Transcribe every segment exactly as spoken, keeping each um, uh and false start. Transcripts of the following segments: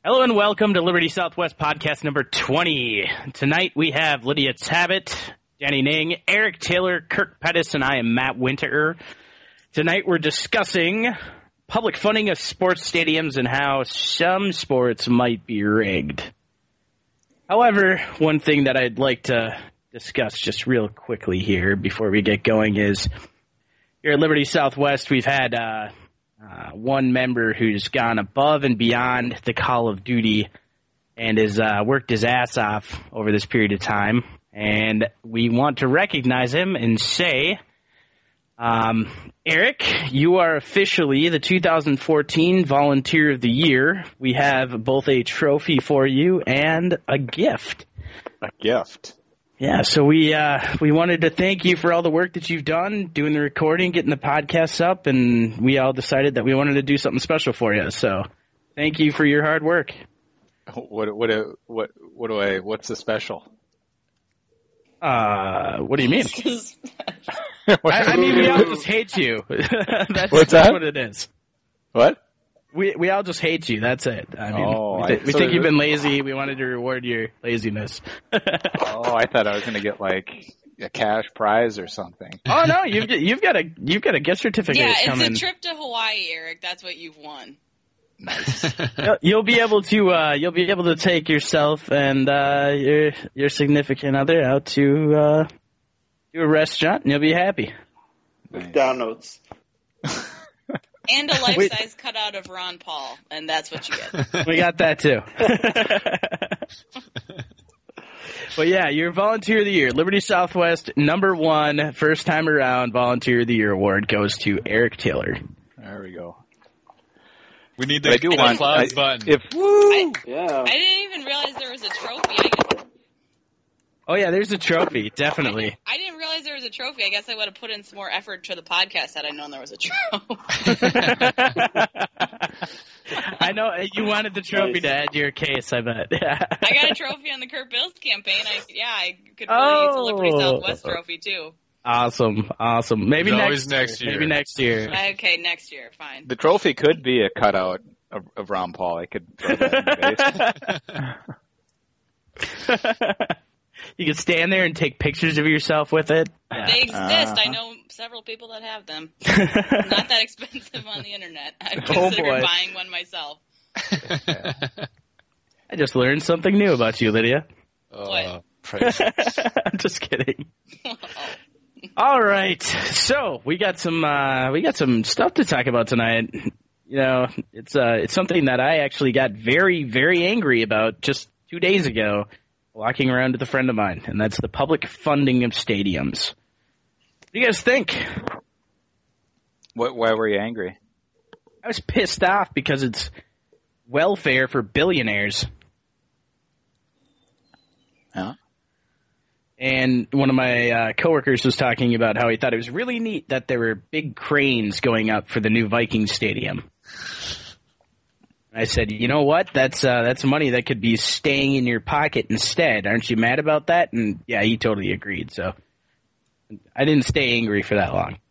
Hello and welcome to Liberty Southwest podcast number twenty. Tonight we have Lydia Tabbitt, Danny Ning, Eric Taylor, Kirk Pettis, and I am Matt Winterer. Tonight we're discussing public funding of sports stadiums and how some sports might be rigged. However, one thing that I'd like to discuss just real quickly here before we get going is here at Liberty Southwest we've had uh, uh, one member who's gone above and beyond the call of duty and has uh, worked his ass off over this period of time. And we want to recognize him and say, um, Eric, you are officially the two thousand fourteen Volunteer of the Year. We have both a trophy for you and a gift. A gift. Yeah, so we uh, we wanted to thank you for all the work that you've done, doing the recording, getting the podcasts up, and we all decided that we wanted to do something special for you. So thank you for your hard work. What what what what do I? What's the special? Uh, what do you mean? I, I mean, we all just hate you. that's, What's that's that? what it is. What? We we all just hate you. That's it. I mean, Oh, we, th- I- we so think you've it- been lazy. We wanted to reward your laziness. Oh, I thought I was going to get like a cash prize or something. Oh no, you've got- you've got a you've got a gift certificate Yeah, it's coming. a trip to Hawaii, Eric. That's what you've won. Nice. You'll- You'll be able to uh, you'll be able to take yourself and uh, your your significant other out to uh, to a restaurant, and you'll be happy. Nice. Downloads. And a Wait. life-size cutout of Ron Paul, and that's what you get. We got that too. But yeah, your Volunteer of the Year, Liberty Southwest, number one, first time around Volunteer of the Year award goes to Eric Taylor. There we go. We need But I the do the want clouds I- button. If I, Yeah. I didn't even realize there was a trophy. I, guess, Oh yeah, there's a trophy, definitely. I didn't realize there was a trophy. I guess I would have put in some more effort to the podcast had I known there was a trophy. I know you wanted the trophy Nice. to add to your case, I bet. I got a trophy on the Kurt Bills campaign. I, yeah, I could really use a Liberty Oh. Southwest trophy, too. Awesome, awesome. Maybe It's next, always next year. Maybe next year. Okay, next year, fine. the trophy could be a cutout of, of Ron Paul, I could throw that in the base. You could stand there and take pictures of yourself with it. They exist. Uh-huh. I know several people that have them. Not that expensive on the internet. I've Oh, considered boy. buying one myself. I just learned something new about you, Lydia. Uh, priceless. I'm just kidding. All right, so we got some uh, we got some stuff to talk about tonight. You know, it's uh, it's something that I actually got very very angry about just two days ago, walking around with a friend of mine, and that's the public funding of stadiums. What do you guys think? What, why were you angry? I was pissed off because it's welfare for billionaires. Huh? And one of my uh, coworkers was talking about how he thought it was really neat that there were big cranes going up for the new Vikings stadium. I said, you know what? That's uh, that's money that could be staying in your pocket instead. Aren't you mad about that? And yeah, he totally agreed. So I didn't stay angry for that long.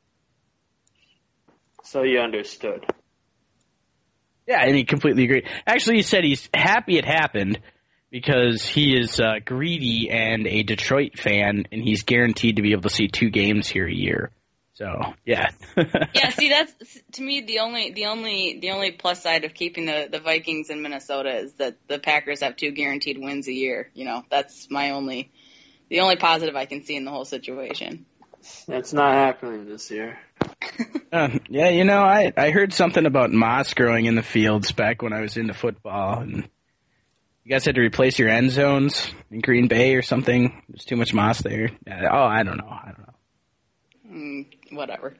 So you understood. Yeah, and he completely agreed. Actually, he said he's happy it happened because he is uh, greedy and a Detroit fan, and he's guaranteed to be able to see two games here a year. So, yeah. Yeah, see, that's to me the only the only the only plus side of keeping the, the Vikings in Minnesota is that the Packers have two guaranteed wins a year. You know, that's my only the only positive I can see in the whole situation. That's not happening this year. Uh, yeah, you know, I, I heard something about moss growing in the fields back when I was into football, and you guys had to replace your end zones in Green Bay or something. There's too much moss there. Yeah, oh, I don't know. I don't know. Mm, whatever.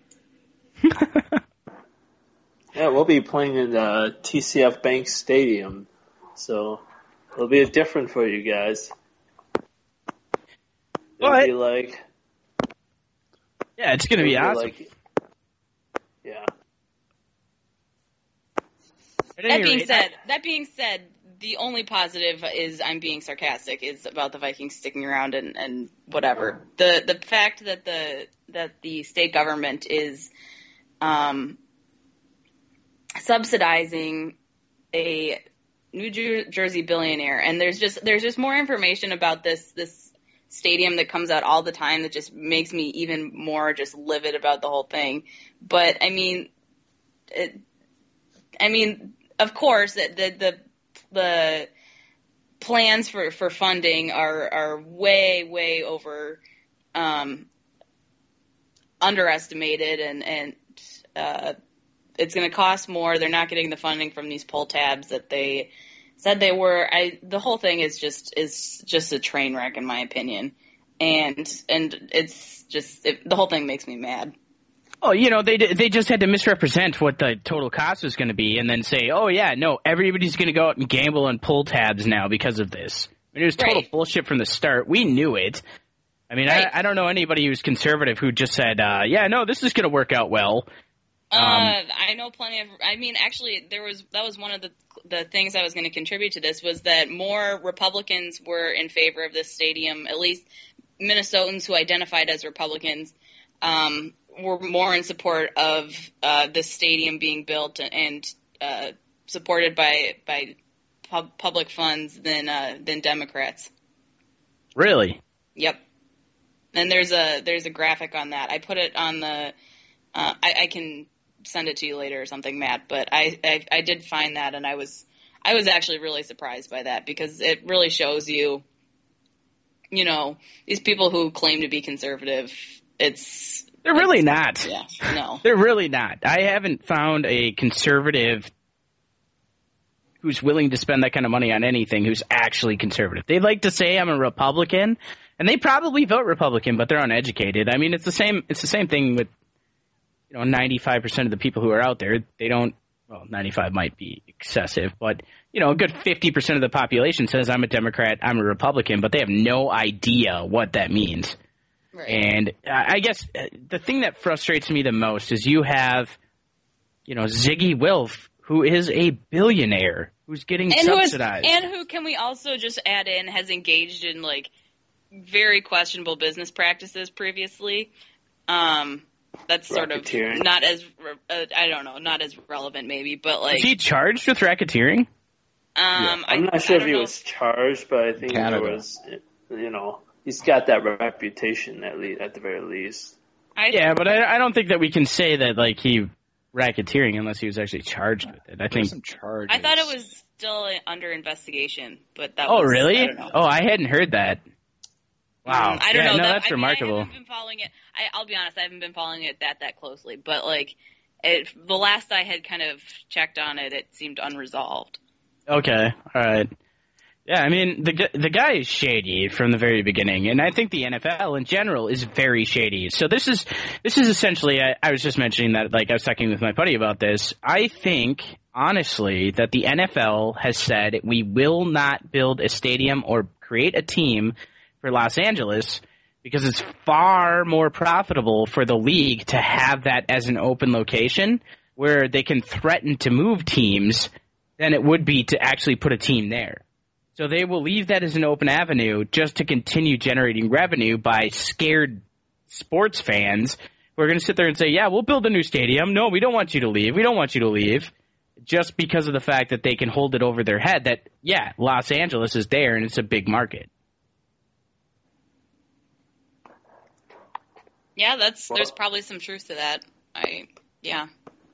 Yeah, we'll be playing in the T C F Bank Stadium, so it'll be different for you guys. It'll What? be like, Yeah, it's going to be it'll awesome. like- yeah. At any That being rate, said, that being said, the only positive is I'm being sarcastic is about the Vikings sticking around and, and whatever. The the fact that the that the state government is um, subsidizing a New Jer- Jersey billionaire, and there's just there's just more information about this this stadium that comes out all the time that just makes me even more just livid about the whole thing. But I mean, it, I mean, of course, the the the, the plans for, for funding are are way way over um, underestimated, and and uh, it's going to cost more. They're not getting the funding from these pull tabs that they said they were. I the whole thing is just is just a train wreck in my opinion, and and it's just it, the whole thing makes me mad. Oh, you know, they they just had to misrepresent what the total cost was going to be and then say, oh, yeah, no, everybody's going to go out and gamble and pull tabs now because of this. I mean, it was total Right. bullshit from the start. We knew it. I mean, Right. I, I don't know anybody who's conservative who just said, uh, yeah, no, this is going to work out well. Um, Uh, I know plenty of. I mean, actually, there was that was one of the the things I was going to contribute to this was that more Republicans were in favor of this stadium. At least Minnesotans who identified as Republicans um, were more in support of uh, this stadium being built and uh, supported by by pub- public funds than uh, than Democrats. Really? Yep. And there's a there's a graphic on that. I put it on the. Uh, I, I can send it to you later or something, Matt. But I, I I did find that, and I was I was actually really surprised by that because it really shows you, you know, these people who claim to be conservative. It's They're really not. yeah no They're really not. I haven't found a conservative who's willing to spend that kind of money on anything who's actually conservative. They like to say I'm a Republican, and they probably vote Republican, but they're uneducated. I mean, it's the same. It's the same thing with, you know, ninety-five percent of the people who are out there. They don't. Well, ninety-five might be excessive, but you know, a good fifty percent of the population says I'm a Democrat, I'm a Republican, but they have no idea what that means. right. And uh, I guess uh, the thing that frustrates me the most is you have, you know, Ziggy Wilf, who is a billionaire who's getting and who is, subsidized. and who can we also just add in has engaged in like very questionable business practices previously. Um, that's sort of Racketeering. not as uh, I don't know, not as relevant maybe, but like is he charged with racketeering? um, I'm I, not sure I if don't he know was charged, but I think Canada. there was, you know, he's got that reputation at least, at the very least. I, Yeah, but I, I don't think that we can say that like he racketeering unless he was actually charged with it. I There's think. some charges. I thought it was still under investigation, but that Oh, was, really? I don't know. Oh, I hadn't heard that. Wow. Um, I don't Yeah, know. no, that, that's I mean, remarkable. I haven't been following it. I, I'll be honest, I haven't been following it that that closely. But like, it, the last I had kind of checked on it, it seemed unresolved. Okay, all right. Yeah, I mean the gu- the guy is shady from the very beginning, and I think the N F L in general is very shady. So this is this is essentially. I, I was just mentioning that, like I was talking with my buddy about this. I think honestly that the N F L has said we will not build a stadium or create a team for Los Angeles because it's far more profitable for the league to have that as an open location where they can threaten to move teams than it would be to actually put a team there. So they will leave that as an open avenue just to continue generating revenue by scared sports fans who are going to sit there and say, yeah, we'll build a new stadium. No, we don't want you to leave. We don't want you to leave. Just because of the fact that they can hold it over their head that, yeah, Los Angeles is there and it's a big market. Yeah, that's Well- there's probably some truth to that. I yeah.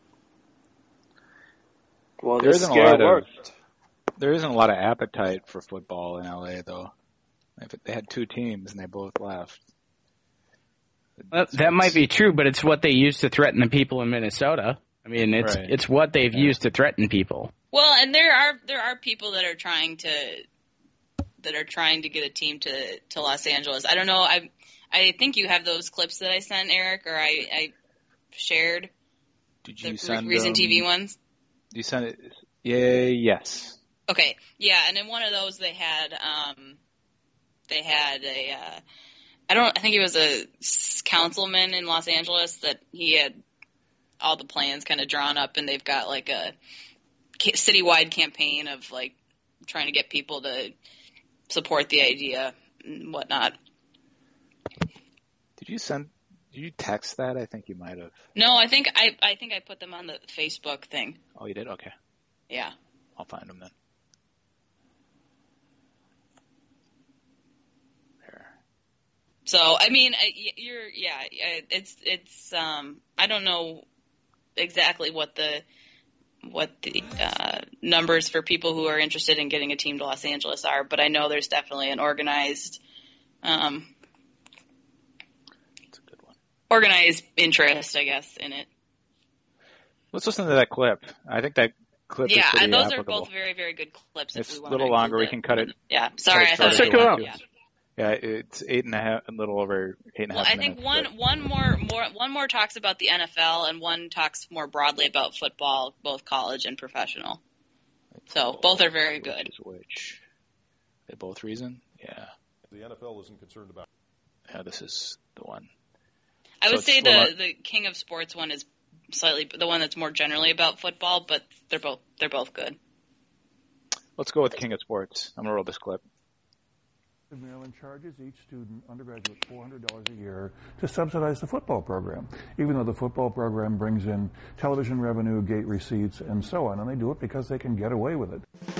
Well, There this isn't a scare lot of- worked. There isn't a lot of appetite for football in L A, though. If they had two teams and they both left. Well, that might be true, but it's what they use to threaten the people in Minnesota. I mean, it's Right. it's what they've used to threaten people. Well, and there are there are people that are trying to that are trying to get a team to, to Los Angeles. I don't know. I I think you have those clips that I sent Eric, or I, I shared Did the you send Reason them- T V ones. You sent it? Yeah, yes. Okay, yeah, and in one of those they had um, they had a uh, I don't I think he was a s- councilman in Los Angeles that he had all the plans kind of drawn up, and they've got like a ca- citywide campaign of like trying to get people to support the idea and whatnot. Did you send? Did you text that? I think you might have. No, I think I I think I put them on the Facebook thing. Oh, you did? Okay. Yeah. I'll find them then. So, I mean, you're, yeah, it's, it's, um, I don't know exactly what the, what the, uh, numbers for people who are interested in getting a team to Los Angeles are, but I know there's definitely an organized, um, That's a good one. organized interest, I guess, in it. Let's listen to that clip. I think that clip Yeah, is pretty and those applicable. are both very, very good clips. It's if we a little longer. We can cut it. Yeah, sorry. I thought Let's check it out. Yeah. Yeah, it's eight and a half, a little over eight and a Well, half I think minutes, one but- one more more one more talks about the N F L, and one talks more broadly about football, both college and professional. So both are very which good. Is which? They both reason? Yeah. The N F L isn't concerned about. Yeah, this is the one. I So would it's say still the not- the King of Sports one is slightly the one that's more generally about football, but they're both they're both good. Let's go with King of Sports. I'm gonna roll this clip. Maryland charges each student, undergraduate, four hundred dollars a year to subsidize the football program, even though the football program brings in television revenue, gate receipts, and so on. And they do it because they can get away with it.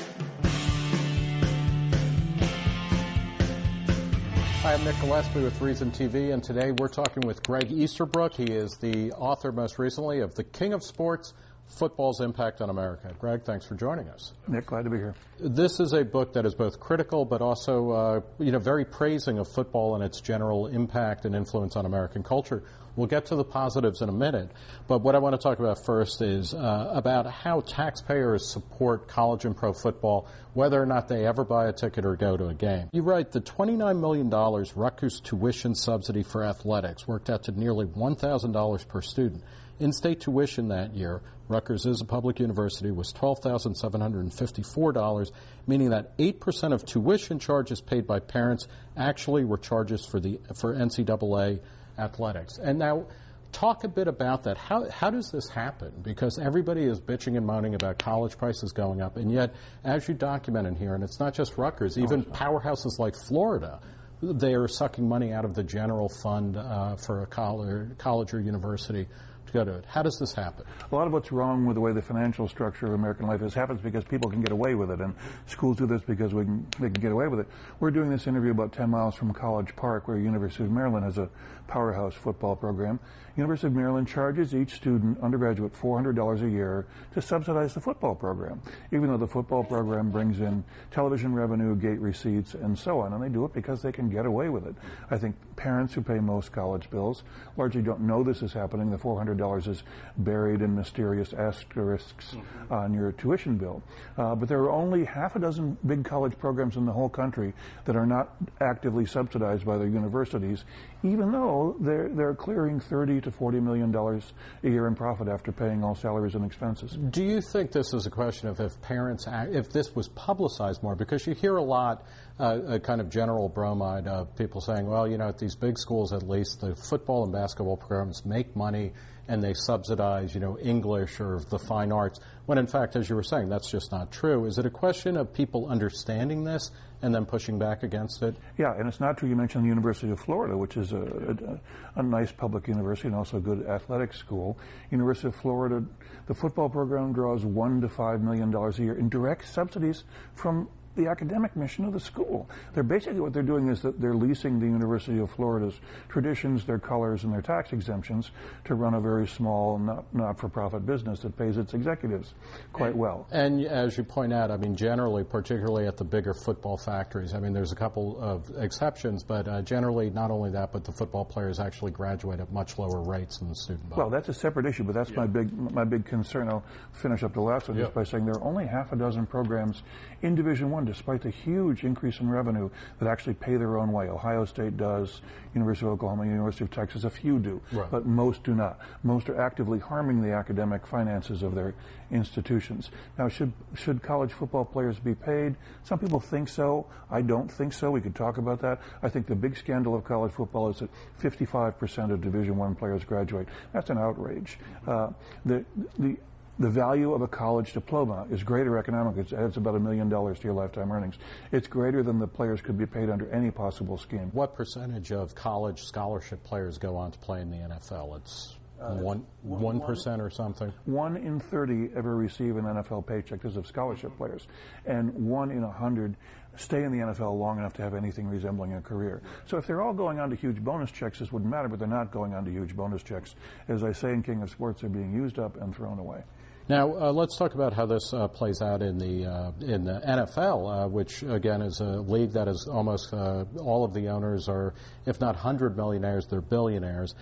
Hi, I'm Nick Gillespie with Reason T V, and today we're talking with Greg Easterbrook. He is the author, most recently, of The King of Sports, Football's Impact on America. Greg, thanks for joining us. Nick, glad to be here. This is a book that is both critical but also, uh, you know, very praising of football and its general impact and influence on American culture. We'll get to the positives in a minute, but what I want to talk about first is uh, about how taxpayers support college and pro football, whether or not they ever buy a ticket or go to a game. You write the twenty-nine million dollars Rutgers tuition subsidy for athletics worked out to nearly one thousand dollars per student. In-state tuition that year, Rutgers is a public university, was twelve thousand seven hundred fifty-four dollars, meaning that eight percent of tuition charges paid by parents actually were charges for the for N C double A athletics. And now, talk a bit about that. How how does this happen? Because everybody is bitching and moaning about college prices going up, and yet, as you document in here, and it's not just Rutgers, even powerhouses like Florida, they are sucking money out of the general fund uh, for a college, college or university to go to it. How does this happen? A lot of what's wrong with the way the financial structure of American life is happens because people can get away with it, and schools do this because we can, they can get away with it. We're doing this interview about ten miles from College Park, where University of Maryland has a powerhouse football program. University of Maryland charges each student, undergraduate, four hundred dollars a year to subsidize the football program, even though the football program brings in television revenue, gate receipts, and so on. And they do it because they can get away with it. I think parents who pay most college bills largely don't know this is happening. The four hundred dollars is buried in mysterious asterisks on your tuition bill. Uh, but there are only half a dozen big college programs in the whole country that are not actively subsidized by their universities, even though they're, they're clearing thirty to forty million dollars a year in profit after paying all salaries and expenses. Do you think this is a question of if parents, act, if this was publicized more? Because you hear a lot, uh, a kind of general bromide of people saying, well, you know, at these big schools, at least the football and basketball programs make money and they subsidize, you know, English or the fine arts, when in fact, as you were saying, that's just not true. Is it a question of people understanding this and then pushing back against it? Yeah, and it's not true. You mentioned the University of Florida, which is a, a, a nice public university and also a good athletic school. University of Florida, the football program draws one to five million dollars a year in direct subsidies from the academic mission of the school. They're basically what they're doing is that they're leasing the University of Florida's traditions, their colors, and their tax exemptions to run a very small, not, not-for-profit business that pays its executives quite well. And as you point out, I mean, generally, particularly at the bigger football factories, I mean, there's a couple of exceptions, but uh, generally, not only that, but the football players actually graduate at much lower rates than the student body. Well, that's a separate issue, but that's yeah. my big my big concern. I'll finish up the last one yeah. just by saying there are only half a dozen programs in Division One, despite the huge increase in revenue, that actually pay their own way. Ohio State does, University of Oklahoma, University of Texas, a few do, right. but most do not. Most are actively harming the academic finances of their institutions. Now, should should college football players be paid? Some people think so. I don't think so. We could talk about that. I think the big scandal of college football is that fifty-five percent of Division One players graduate. That's an outrage. Uh, the the The value of a college diploma is greater economically. It adds about a million dollars to your lifetime earnings. It's greater than the players could be paid under any possible scheme. What percentage of college scholarship players go on to play in the N F L? It's Uh, one one percent or something. One in thirty ever receive an N F L paycheck because of scholarship players, and one in a hundred stay in the N F L long enough to have anything resembling a career. So if they're all going on to huge bonus checks, this wouldn't matter, but they're not going on to huge bonus checks. As I say in King of Sports, they're being used up and thrown away. Now, uh, let's talk about how this uh, plays out in the uh, in the N F L, uh, which, again, is a league that is almost uh, all of the owners are, if not hundred millionaires, they're billionaires.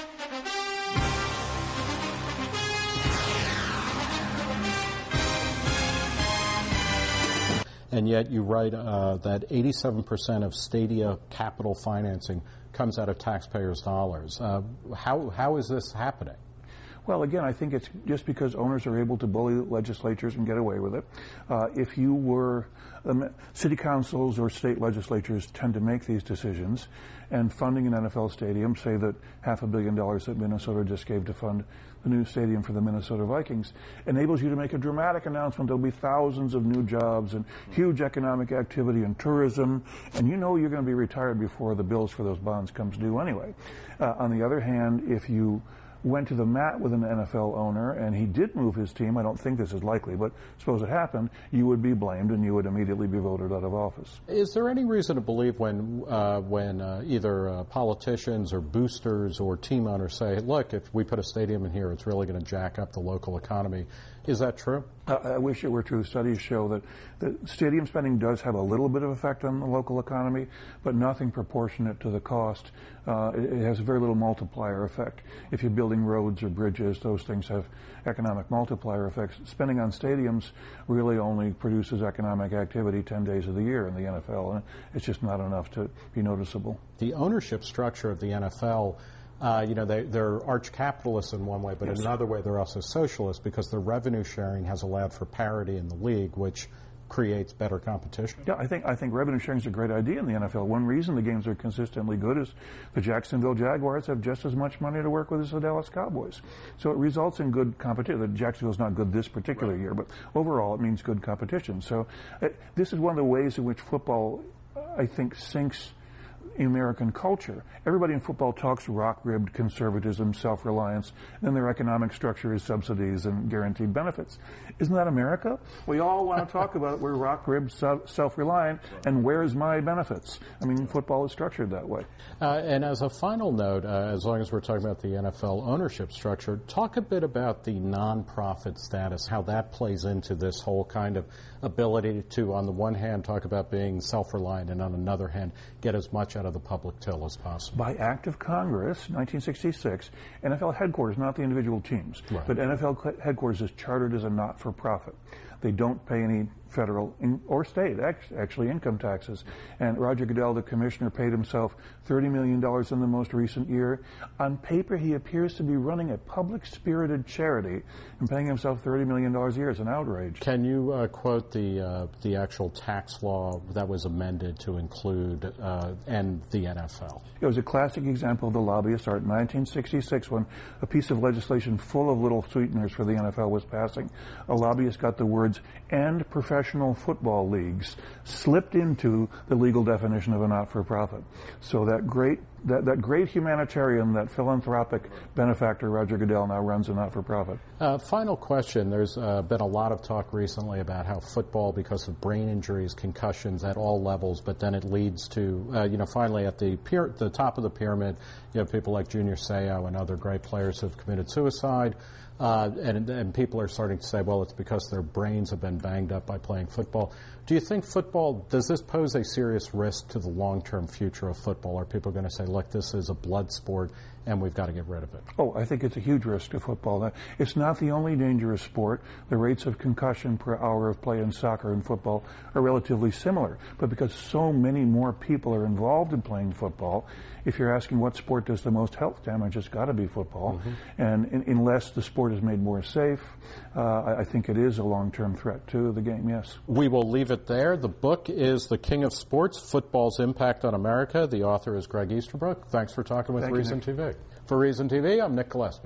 And yet you write uh, that eighty-seven percent of stadia capital financing comes out of taxpayers' dollars. Uh, how how is this happening? Well, again, I think it's just because owners are able to bully legislatures and get away with it. Uh, if you were, um, city councils or state legislatures tend to make these decisions, and funding an N F L stadium, say that half a billion dollars that Minnesota just gave to fund the new stadium for the Minnesota Vikings, enables you to make a dramatic announcement. There'll be thousands of new jobs and huge economic activity and tourism, and you know you're going to be retired before the bills for those bonds comes due anyway. Uh, on the other hand, if you went to the mat with an N F L owner and he did move his team, I don't think this is likely, but suppose it happened, you would be blamed and you would immediately be voted out of office. Is there any reason to believe when uh, when uh, either uh, politicians or boosters or team owners say, look, if we put a stadium in here, it's really going to jack up the local economy? Is that true? Uh, I wish it were true. Studies show that, that stadium spending does have a little bit of effect on the local economy, but nothing proportionate to the cost. Uh, it, it has very little multiplier effect. If you're building roads or bridges, those things have economic multiplier effects. Spending on stadiums really only produces economic activity ten days of the year in the N F L, and it's just not enough to be noticeable. The ownership structure of the N F L, Uh, you know, they, they're arch capitalists in one way, but yes. in another way they're also socialists because their revenue sharing has allowed for parity in the league, which creates better competition. Yeah, I think I think revenue sharing is a great idea in the N F L. One reason the games are consistently good is the Jacksonville Jaguars have just as much money to work with as the Dallas Cowboys. So it results in good competition. The Jacksonville's not good this particular right. year, but overall it means good competition. So uh, this is one of the ways in which football, I think, sinks in American culture. Everybody in football talks rock-ribbed conservatism, self-reliance, then their economic structure is subsidies and guaranteed benefits. Isn't that America? We all want to talk about it. We're rock-ribbed, self-reliant, and where's my benefits? I mean, football is structured that way. Uh, and as a final note, uh, as long as we're talking about the N F L ownership structure, talk a bit about the non-profit status, how that plays into this whole kind of ability to, on the one hand, talk about being self-reliant, and on another hand, get as much out of the public till as possible. By act of Congress, nineteen sixty-six, N F L headquarters, not the individual teams, right. but N F L headquarters is chartered as a not-for-profit. They don't pay any federal in, or state, actually, income taxes. And Roger Goodell, the commissioner, paid himself thirty million dollars in the most recent year. On paper, he appears to be running a public-spirited charity and paying himself thirty million dollars a year. It's an outrage. Can you uh, quote the uh, the actual tax law that was amended to include uh, and the N F L? It was a classic example of the lobbyist art in nineteen sixty-six when a piece of legislation full of little sweeteners for the N F L was passing. A lobbyist got the words, "and professional football leagues," slipped into the legal definition of a not-for-profit. So that great that, that great humanitarian, that philanthropic benefactor, Roger Goodell, now runs a not-for-profit. Uh, final question. There's uh, been a lot of talk recently about how football, because of brain injuries, concussions at all levels, but then it leads to, uh, you know, finally at the pyra- the top of the pyramid, you have people like Junior Seau and other great players who have committed suicide. Uh, and, and people are starting to say, well, it's because their brains have been banged up by playing football. Do you think football, does this pose a serious risk to the long-term future of football? Are people going to say, look, this is a blood sport and we've got to get rid of it? Oh, I think it's a huge risk to football. It's not the only dangerous sport. The rates of concussion per hour of play in soccer and football are relatively similar. But because so many more people are involved in playing football, if you're asking what sport does the most health damage, it's got to be football. Mm-hmm. And in, unless the sport is made more safe, uh, I, I think it is a long-term threat to the game, yes. We will leave it there. The book is The King of Sports, Football's Impact on America. The author is Greg Easterbrook. Thanks for talking with Thank Reason you, T V. For Reason T V, I'm Nick Gillespie.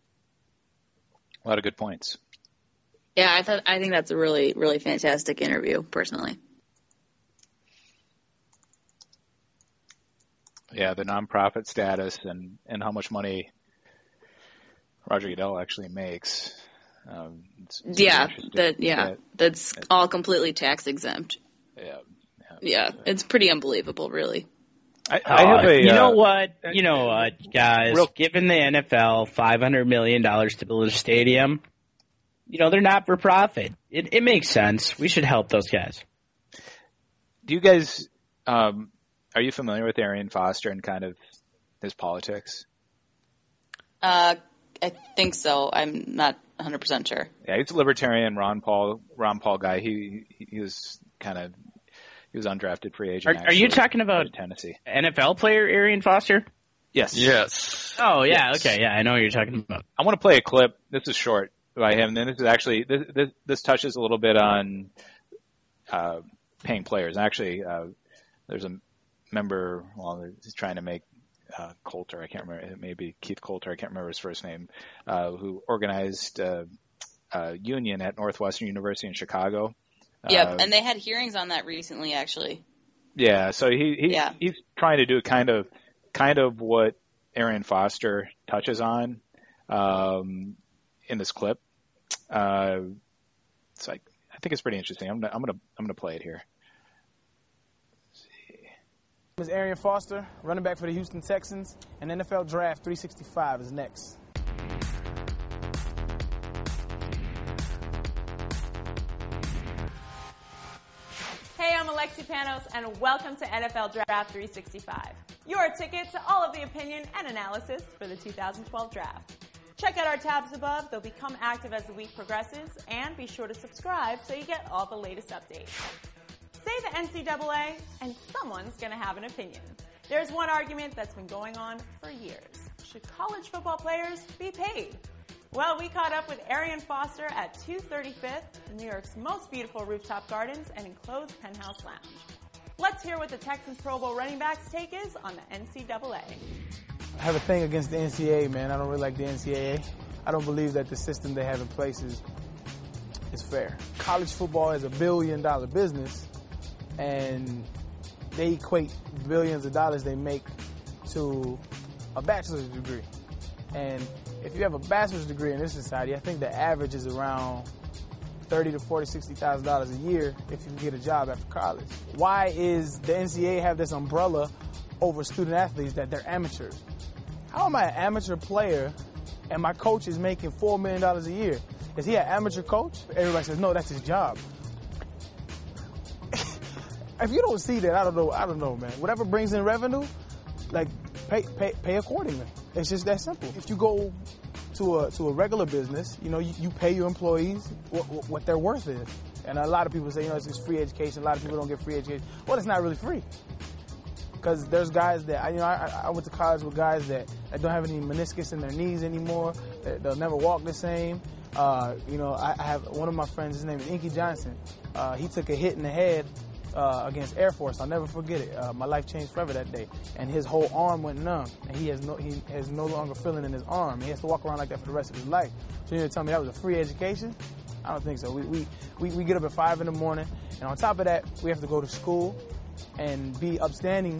A lot of good points. Yeah, I thought I think that's a really, really fantastic interview, personally. Yeah, the nonprofit status and, and how much money Roger Goodell actually makes. Um, it's, it's yeah, that yeah, that, that's that, all completely tax exempt. Yeah, yeah, yeah, it's pretty unbelievable, really. I, I have uh, a, you know uh, what? You know what, guys? Real, Giving the N F L five hundred million dollars to build a stadium, you know, they're not for profit. It, it makes sense. We should help those guys. Do you guys, um, are you familiar with Arian Foster and kind of his politics? Uh, I think so. I'm not one hundred percent sure. Yeah, he's a libertarian, Ron Paul, Ron Paul guy. He he was kind of he was undrafted free agent. Are, are you talking about Tennessee N F L player Arian Foster? Yes. Yes. Oh yeah. Yes. Okay. Yeah, I know what you're talking about. I want to play a clip. This is short by him. And then this is actually this this, this touches a little bit on uh, paying players. Actually, uh, there's a member. Well, he's trying to make. Uh, Coulter, I can't remember, maybe Keith Coulter, I can't remember his first name, uh, who organized uh, a union at Northwestern University in Chicago. Yep, uh, and they had hearings on that recently, actually. Yeah, so he, he yeah. he's trying to do kind of kind of what Arian Foster touches on um, in this clip. Uh, it's like I think it's pretty interesting. I'm gonna I'm gonna I'm gonna play it here. Is Arian Foster, running back for the Houston Texans, and N F L Draft three sixty-five is next. Hey, I'm Alexi Panos, and welcome to N F L Draft three sixty-five, your ticket to all of the opinion and analysis for the two thousand twelve draft. Check out our tabs above. They'll become active as the week progresses, and be sure to subscribe so you get all the latest updates. Say the N C double A, and someone's going to have an opinion. There's one argument that's been going on for years. Should college football players be paid? Well, we caught up with Arian Foster at two thirty-fifth, New York's most beautiful rooftop gardens and enclosed penthouse lounge. Let's hear what the Texans Pro Bowl running backs' take is on the N C double A. I have a thing against the N C double A, man. I don't really like the N C double A. I don't believe that the system they have in place is, is fair. College football is a billion-dollar business, and they equate billions of dollars they make to a bachelor's degree. And if you have a bachelor's degree in this society, I think the average is around thirty to forty, sixty thousand dollars a year if you can get a job after college. Why is the N C double A have this umbrella over student athletes that they're amateurs? How am I an amateur player and my coach is making four million dollars a year? Is he an amateur coach? Everybody says, no, that's his job. If you don't see that, I don't know. I don't know, man. Whatever brings in revenue, like pay pay pay accordingly. It's just that simple. If you go to a to a regular business, you know, you, you pay your employees what, what their worth is. And a lot of people say, you know, it's just free education. A lot of people don't get free education. Well, it's not really free. Because there's guys that, you know, I, I went to college with guys that, that don't have any meniscus in their knees anymore. That they'll never walk the same. Uh, you know, I, I have one of my friends, his name is Inky Johnson. Uh, he took a hit in the head uh, against Air Force. I'll never forget it. Uh, my life changed forever that day. And his whole arm went numb. And he has no he has no longer feeling in his arm. He has to walk around like that for the rest of his life. So you're going to tell me that was a free education? I don't think so. We, we, we, we get up at five in the morning. And on top of that, we have to go to school and be upstanding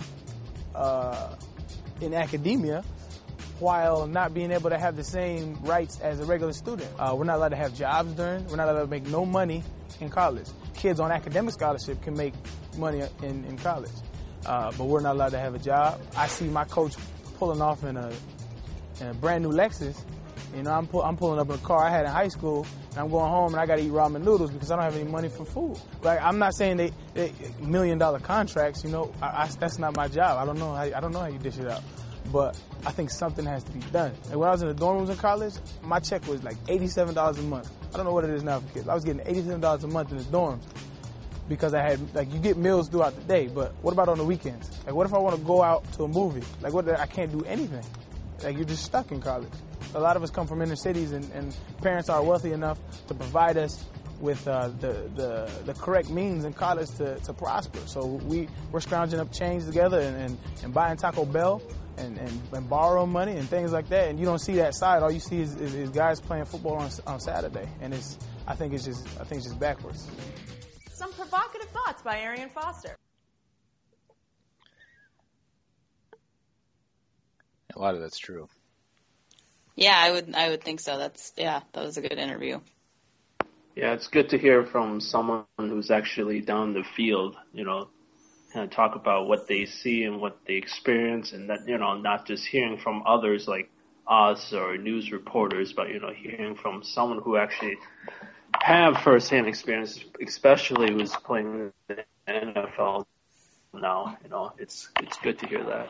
uh, in academia while not being able to have the same rights as a regular student. Uh, we're not allowed to have jobs during. We're not allowed to make no money in college. Kids on academic scholarship can make money in, in college, uh, but we're not allowed to have a job. I see my coach pulling off in a, in a brand new Lexus. You know, I'm, pu- I'm pulling up in a car I had in high school, and I'm going home and I got to eat ramen noodles because I don't have any money for food. Like, I'm not saying they, they million dollar contracts. You know, I, I, that's not my job. I don't know how I don't know how you dish it out. But I think something has to be done. And when I was in the dorm rooms in college, my check was like eighty-seven dollars a month. I don't know what it is now for kids. I was getting eighty-seven dollars a month in the dorms because I had, like, you get meals throughout the day, but what about on the weekends? Like, what if I want to go out to a movie? Like, what? I can't do anything. Like, you're just stuck in college. A lot of us come from inner cities, and, and parents are wealthy enough to provide us with uh, the, the the correct means in college to, to prosper. So we, we're scrounging up change together and, and, and buying Taco Bell and, and, and borrowing money and things like that. And you don't see that side. All you see is, is, is guys playing football on, on Saturday. And it's I think it's just I think it's just backwards. Some provocative thoughts by Arian Foster. A lot of that's true. Yeah, I would I would think so. That's yeah, that was a good interview. Yeah, it's good to hear from someone who's actually down the field, you know, kind of talk about what they see and what they experience, and that, you know, not just hearing from others like us or news reporters, but, you know, hearing from someone who actually have first-hand experience, especially who's playing in the N F L now. You know, it's it's good to hear that.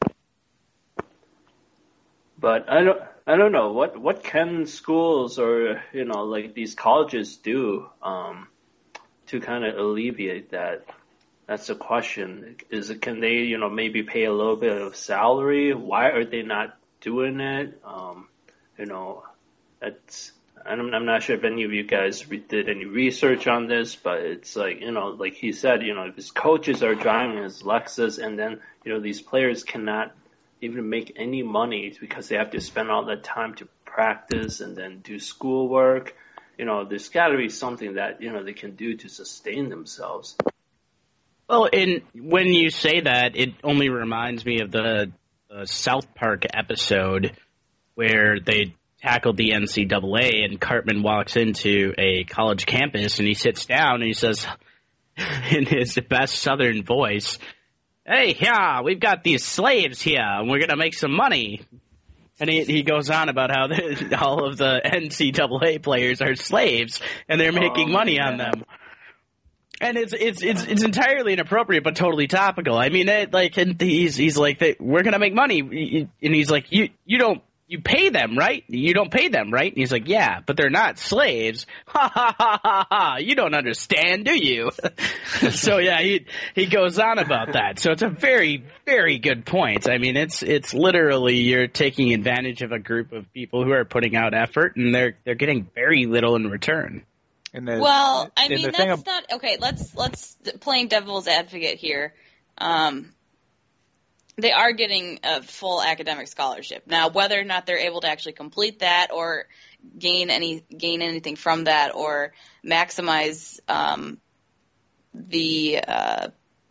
But I don't, I don't know what what can schools or, you know, like these colleges do um, to kind of alleviate that. That's the question. Is it, can they, you know, maybe pay a little bit of salary? Why are they not doing it? Um, you know, that's, I'm, I'm not sure if any of you guys re- did any research on this, but it's like, you know, like he said, you know, if his coaches are driving his Lexus and then, you know, these players cannot even make any money because they have to spend all that time to practice and then do schoolwork. You know, there's got to be something that, you know, they can do to sustain themselves. Well, and when you say that, it only reminds me of the, the South Park episode where they tackled the N C double A and Cartman walks into a college campus and he sits down and he says in his best Southern voice, "Hey, yeah, we've got these slaves here, and we're going to make some money." And he, he goes on about how the, all of the N C double A players are slaves, and they're making oh, money man. on them. And it's it's it's it's entirely inappropriate, but totally topical. I mean, it, like, and he's he's like, "We're going to make money," and he's like, "You you don't." You pay them, right? You don't pay them, right? And he's like, "Yeah, but they're not slaves." Ha ha ha ha ha! You don't understand, do you? So yeah, he he goes on about that. So it's a very very good point. I mean, it's it's literally you're taking advantage of a group of people who are putting out effort, and they're they're getting very little in return. And the, Well, I and mean, the that's thing ab- not okay. Let's let's playing devil's advocate here. Um, They are getting a full academic scholarship. Now, whether or not they're able to actually complete that or gain any gain anything from that or maximize um, the uh,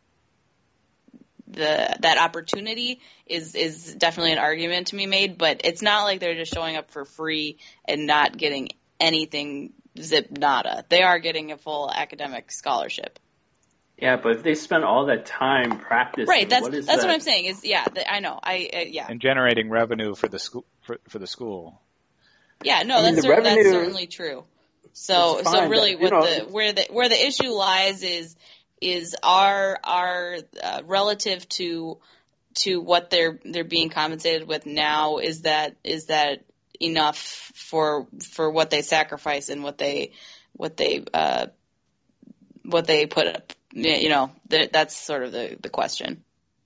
the that opportunity is is definitely an argument to be made. But it's not like they're just showing up for free and not getting anything zip nada. They are getting a full academic scholarship. Yeah, but if they spend all that time practicing, right? That's what is that's that? what I'm saying. Is yeah, the, I know. I uh, yeah. And generating revenue for the school for, for the school. Yeah, no, I mean, that's the cer- revenue, that's certainly true. So it's so fine, really, but, you what know, the where the where the issue lies is is our our uh, relative to to what they're they're being compensated with now, is that is that enough for for what they sacrifice and what they what they uh, what they put up. You know, that's sort of the, the question.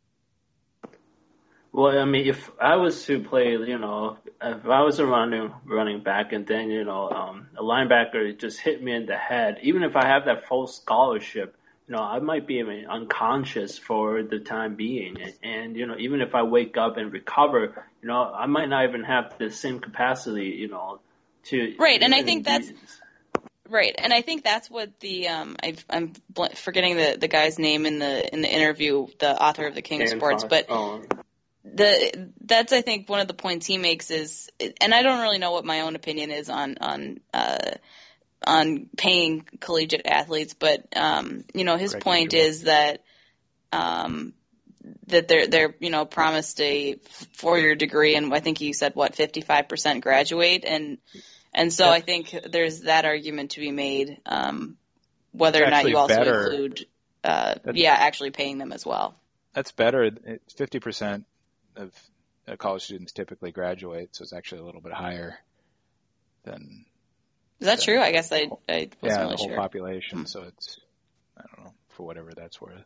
Well, I mean, if I was to play, you know, if I was a running running back and then, you know, um, a linebacker just hit me in the head, even if I have that full scholarship, you know, I might be I mean, unconscious for the time being. And, and, you know, even if I wake up and recover, you know, I might not even have the same capacity, you know, to. Right, and I think that's. Right, and I think that's what the um, I've, I'm bl- forgetting the, the guy's name in the in the interview, the author of the King of Sports, but oh. the that's I think one of the points he makes is, and I don't really know what my own opinion is on on uh, on paying collegiate athletes, but um, you know his Greg point Angelo. is that um, that they're they're you know promised a four year degree, and I think he said what fifty-five percent graduate, and And so That's, I think there's that argument to be made, um, whether or It's not you also better. include, uh, yeah, actually paying them as well. That's better. It's fifty percent of uh, college students typically graduate, so it's actually a little bit higher than. Is that than true? I guess I, I wasn't yeah, really the whole sure. population. Hmm. So it's, I don't know, for whatever that's worth.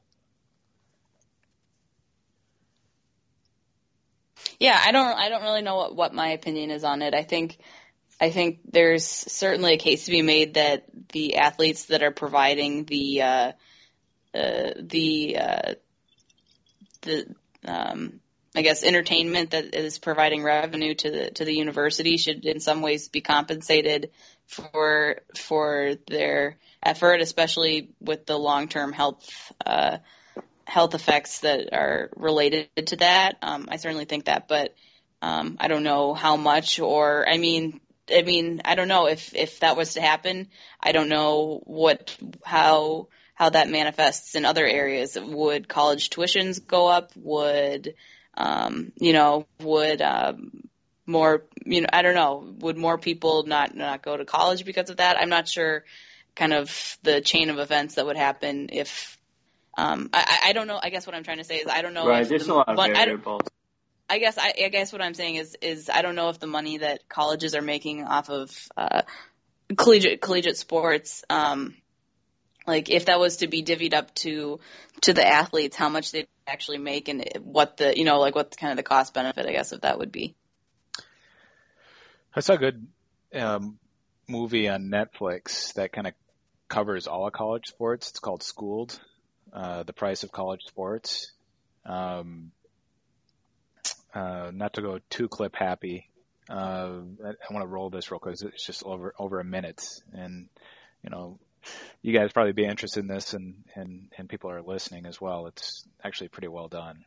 Yeah, I don't. I don't really know what, what my opinion is on it. I think. I think there's certainly a case to be made that the athletes that are providing the uh, uh, the uh, the um, I guess entertainment that is providing revenue to the to the university should in some ways be compensated for for their effort, especially with the long term health uh, health effects that are related to that. Um, I certainly think that, but Um, I don't know how much, or I mean, I mean, I don't know if, if that was to happen. I don't know what how how that manifests in other areas. Would college tuitions go up? Would um, you know? Would um, more you know? I don't know. Would more people not not go to college because of that? I'm not sure. Kind of the chain of events that would happen if um, I, I don't know. I guess what I'm trying to say is I don't know. Right, if there's the, a lot of but variables. I, I guess I, I guess what I'm saying is is I don't know if the money that colleges are making off of uh, collegiate collegiate sports, um, like if that was to be divvied up to to the athletes, how much they actually make and what the you know like what kind of the cost benefit I guess of that would be. I saw a good um, movie on Netflix that kind of covers all of college sports. It's called Schooled, uh, The Price of College Sports. Um, uh, not to go too clip happy, uh, I, I want to roll this real quick. It's just over over a minute, and you know, you guys probably be interested in this, and and and people are listening as well. It's actually pretty well done.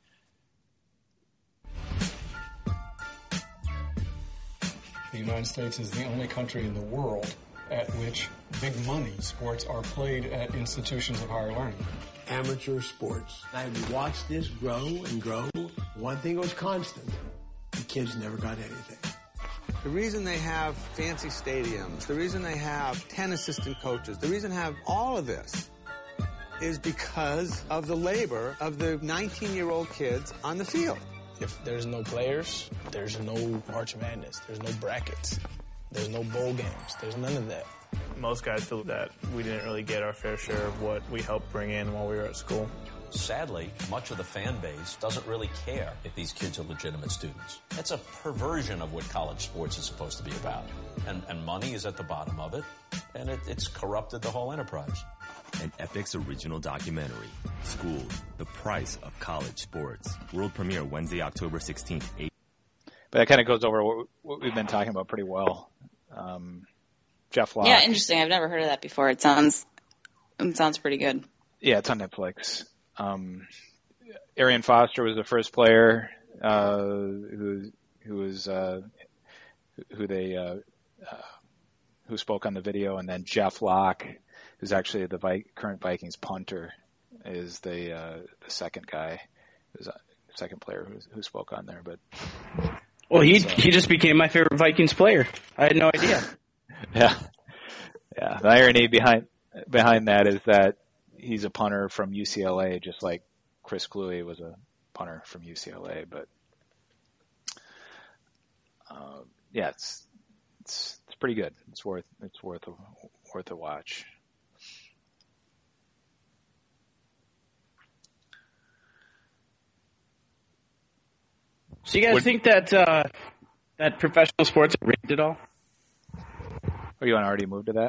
The United States is the only country in the world at which big money sports are played at institutions of higher learning. Amateur sports. I watched this grow and grow. One thing was constant. The kids never got anything. The reason they have fancy stadiums, the reason they have ten assistant coaches, the reason they have all of this is because of the labor of the nineteen-year-old kids on the field. If there's no players, there's no March Madness, there's no brackets, there's no bowl games, there's none of that. Most guys feel that we didn't really get our fair share of what we helped bring in while we were at school. Sadly, much of the fan base doesn't really care if these kids are legitimate students. That's a perversion of what college sports is supposed to be about. And, and money is at the bottom of it, and it, it's corrupted the whole enterprise. An Epix original documentary, Schooled, The Price of College Sports. World premiere Wednesday, October sixteenth. eight But that kind of goes over what, what we've been talking about pretty well. Um, Jeff Locke. Yeah, interesting. I've never heard of that before. It sounds it sounds pretty good. Yeah, it's on Netflix. Um, Arian Foster was the first player uh, who who was uh, who they uh, uh, who spoke on the video, and then Jeff Locke, who's actually the Vi- current Vikings punter, is the uh, the second guy, who's a second player who, who spoke on there. But well, he so. he just became my favorite Vikings player. I had no idea. yeah, yeah. The irony behind behind that is that he's a punter from U C L A, just like Chris Kluwe was a punter from U C L A. But uh, yeah, it's it's it's pretty good. It's worth it's worth a, worth a watch. So you guys what, think that uh, that professional sports are rigged at all? Or you want to already move to that?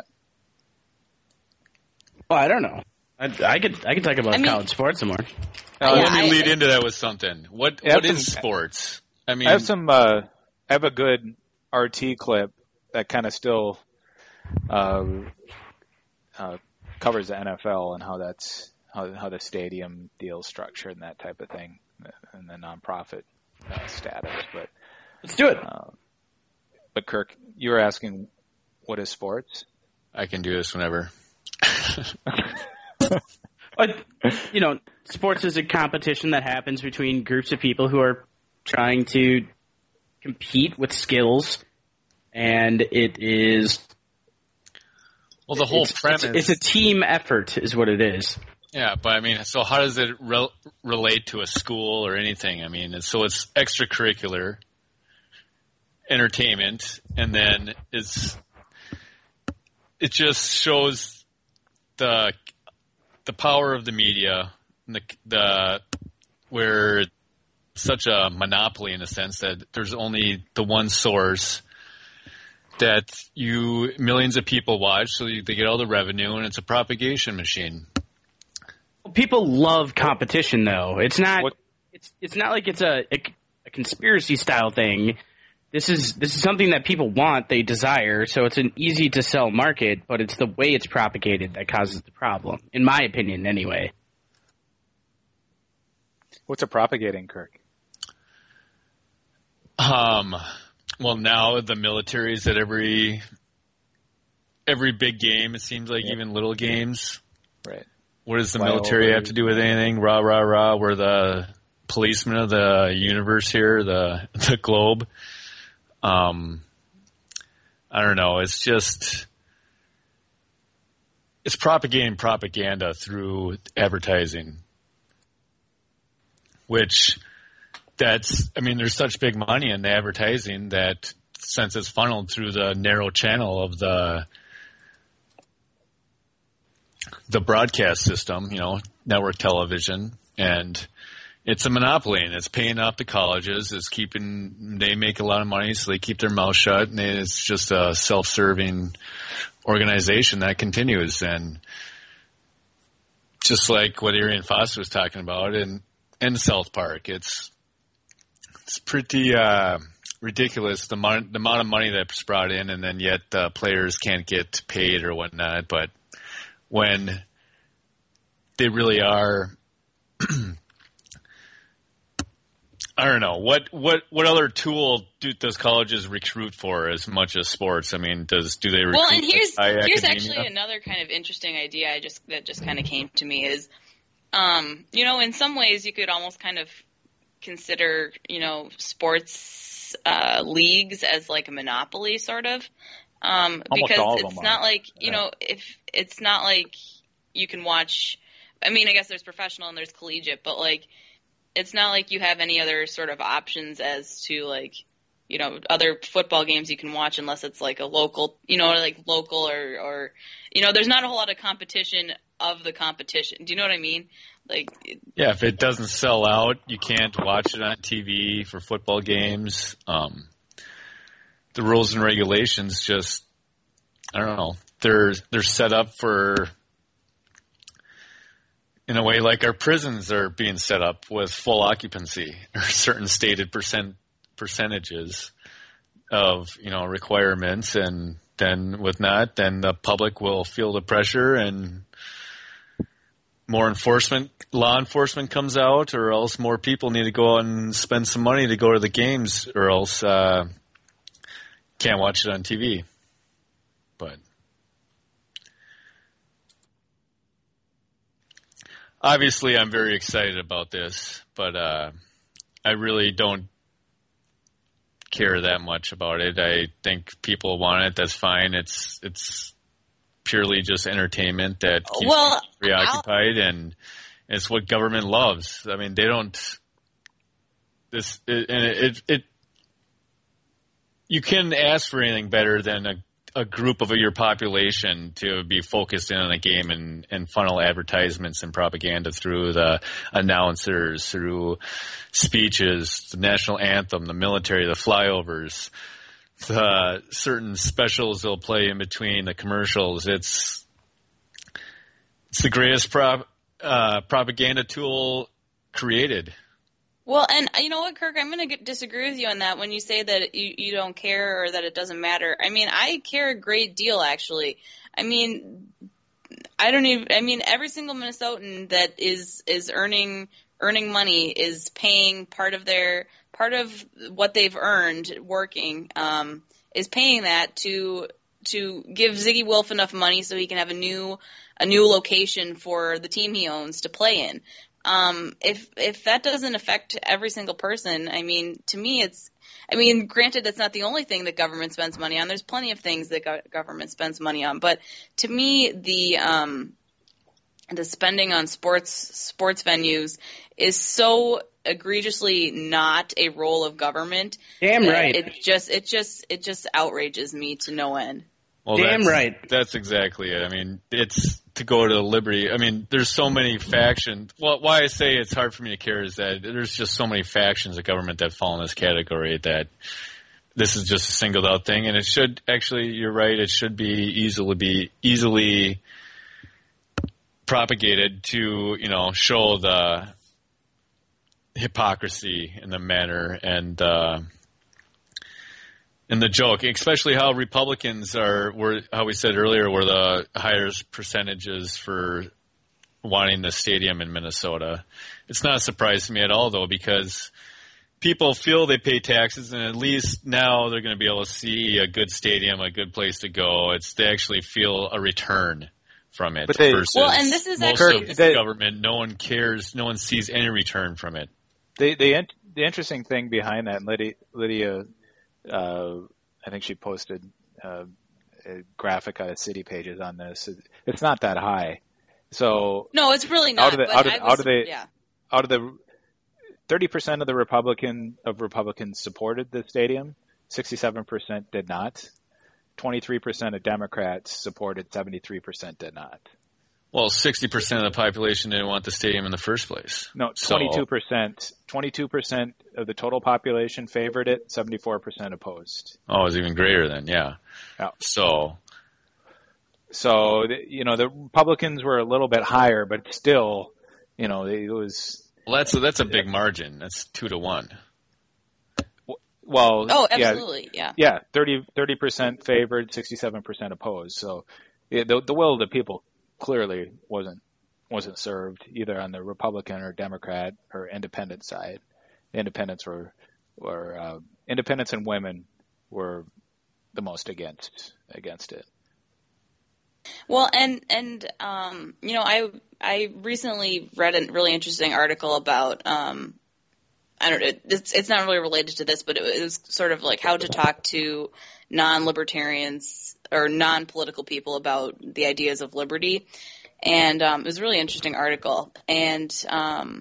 Well, I don't know. I, I could I could talk about I mean, college sports some more. Uh, yeah, let me I, lead I, into that with something. What what is some, sports? I mean, I have some. Uh, I have a good R T clip that kind of still uh, uh, covers the N F L and how that's how how the stadium deal structured and that type of thing, and the nonprofit uh, status. But let's do it. Uh, but Kirk, you were asking, what is sports? I can do this whenever. But, you know, sports is a competition that happens between groups of people who are trying to compete with skills, and it is. Well, the whole it's, premise. It's, it's a team effort, is what it is. Yeah, but I mean, so how does it re- relate to a school or anything? I mean, so it's extracurricular entertainment, and then it's it just shows the the power of the media, the the where it's such a monopoly in a sense that there's only the one source that you millions of people watch, so you, they get all the revenue, and it's a propagation machine. People love competition, though. It's not. What? It's it's not like it's a, a, a conspiracy style thing. This is this is something that people want, they desire. So it's an easy to sell market, but it's the way it's propagated that causes the problem, in my opinion, anyway. What's a propagating, Kirk? Um, well, now the military's at every every big game. It seems like, yeah. Even little games. Right. What does the Fly military over. have to do with anything? Rah, rah, rah. We're the policemen of the universe here, the the globe. Um, I don't know. It's just it's propagating propaganda through advertising, which that's. I mean, there's such big money in the advertising that since it's funneled through the narrow channel of the the broadcast system, you know, network television, and it's a monopoly, and it's paying off the colleges. It's keeping, they make a lot of money, so they keep their mouth shut, and it's just a self-serving organization that continues. And just like what Arian Foster was talking about in, in South Park, it's it's pretty uh, ridiculous, the, mon- the amount of money that's brought in, and then yet uh, players can't get paid or whatnot. But when they really are, I don't know, what what what other tool do, does colleges recruit for as much as sports? I mean, does do they recruit? Well, and here's here's academia? actually another kind of interesting idea I just that just kind of came to me is, um, you know, in some ways you could almost kind of consider, you know, sports uh, leagues as like a monopoly, sort of. Um, because it's not like, you know, if it's not like you can watch, I mean, I guess there's professional and there's collegiate, but like, it's not like you have any other sort of options as to like, you know, other football games you can watch unless it's like a local, you know, like local or, or, you know, there's not a whole lot of competition of the competition. Do you know what I mean? Like, yeah, if it doesn't sell out, you can't watch it on T V for football games. Um, the rules and regulations just, I don't know, they're they're set up for, in a way, like our prisons are being set up with full occupancy or certain stated percent percentages of, you know, requirements, and then with not, then the public will feel the pressure and more enforcement, law enforcement comes out, or else more people need to go out and spend some money to go to the games, or else uh, can't watch it on T V. But obviously I'm very excited about this, but uh, I really don't care that much about it. I think people want it. That's fine. It's it's purely just entertainment that keeps well, people preoccupied, I'll... and it's what government loves. I mean, they don't. This it, and it, it, it you can ask for anything better than a, a group of your population to be focused in on a game and, and funnel advertisements and propaganda through the announcers, through speeches, the national anthem, the military, the flyovers, the certain specials they'll play in between the commercials. It's it's the greatest prop, uh, propaganda tool created. Well, and you know what, Kirk, I'm going to disagree with you on that when you say that you, you don't care or that it doesn't matter. I mean, I care a great deal, actually. I mean, I don't even, I mean, every single Minnesotan that is, is earning, earning money is paying part of their, part of what they've earned working, um, is paying that to, to give Ziggy Wolf enough money so he can have a new, a new location for the team he owns to play in. Um, if, if that doesn't affect every single person, I mean, to me, it's, I mean, granted, that's not the only thing that government spends money on. There's plenty of things that go- government spends money on. But to me, the, um, the spending on sports, sports venues is so egregiously not a role of government. Damn right. It just, it just, it just outrages me to no end. Well, Damn that's, right. That's exactly it. I mean, it's to go to Liberty. I mean, there's so many factions. Well, why I say it's hard for me to care is that there's just so many factions of government that fall in this category that this is just a singled out thing. And it should actually, you're right, it should be easily be easily propagated to, you know, show the hypocrisy in the manner and uh and the joke, especially how Republicans are, were, how we said earlier, were the highest percentages for wanting the stadium in Minnesota. It's not a surprise to me at all, though, because people feel they pay taxes, and at least now they're going to be able to see a good stadium, a good place to go. It's they actually feel a return from it. But they, versus well, and this is most actually of they, the government. No one cares. No one sees any return from it. They, they, the interesting thing behind that, Lydia, Lydia uh, I think she posted uh, a graphic out of City Pages on this. It's not that high. So no, it's really not. Out of the, but out of, I was, out of the, yeah. out of the thirty percent of the Republican of Republicans supported the stadium, sixty-seven percent did not. twenty-three percent of Democrats supported, seventy-three percent did not. Well, sixty percent of the population didn't want the stadium in the first place. No, twenty-two percent. twenty-two percent of the total population favored it, seventy-four percent opposed. Oh, it's even greater then, yeah. Yeah. So, so you know, the Republicans were a little bit higher, but still, you know, it was. Well, that's a, that's a big margin. That's two to one. Well, oh, absolutely, yeah, yeah, yeah, thirty percent favored, sixty-seven percent opposed. So, yeah, the the will of the people clearly wasn't wasn't served either on the Republican or Democrat or independent side. Independents were were uh, independents and women were the most against against it. Well, and and um, you know, I I recently read a really interesting article about um, I don't know, it's it's not really related to this, but it was sort of like how to talk to non-libertarians or non-political people about the ideas of liberty, and um, it was a really interesting article. And um,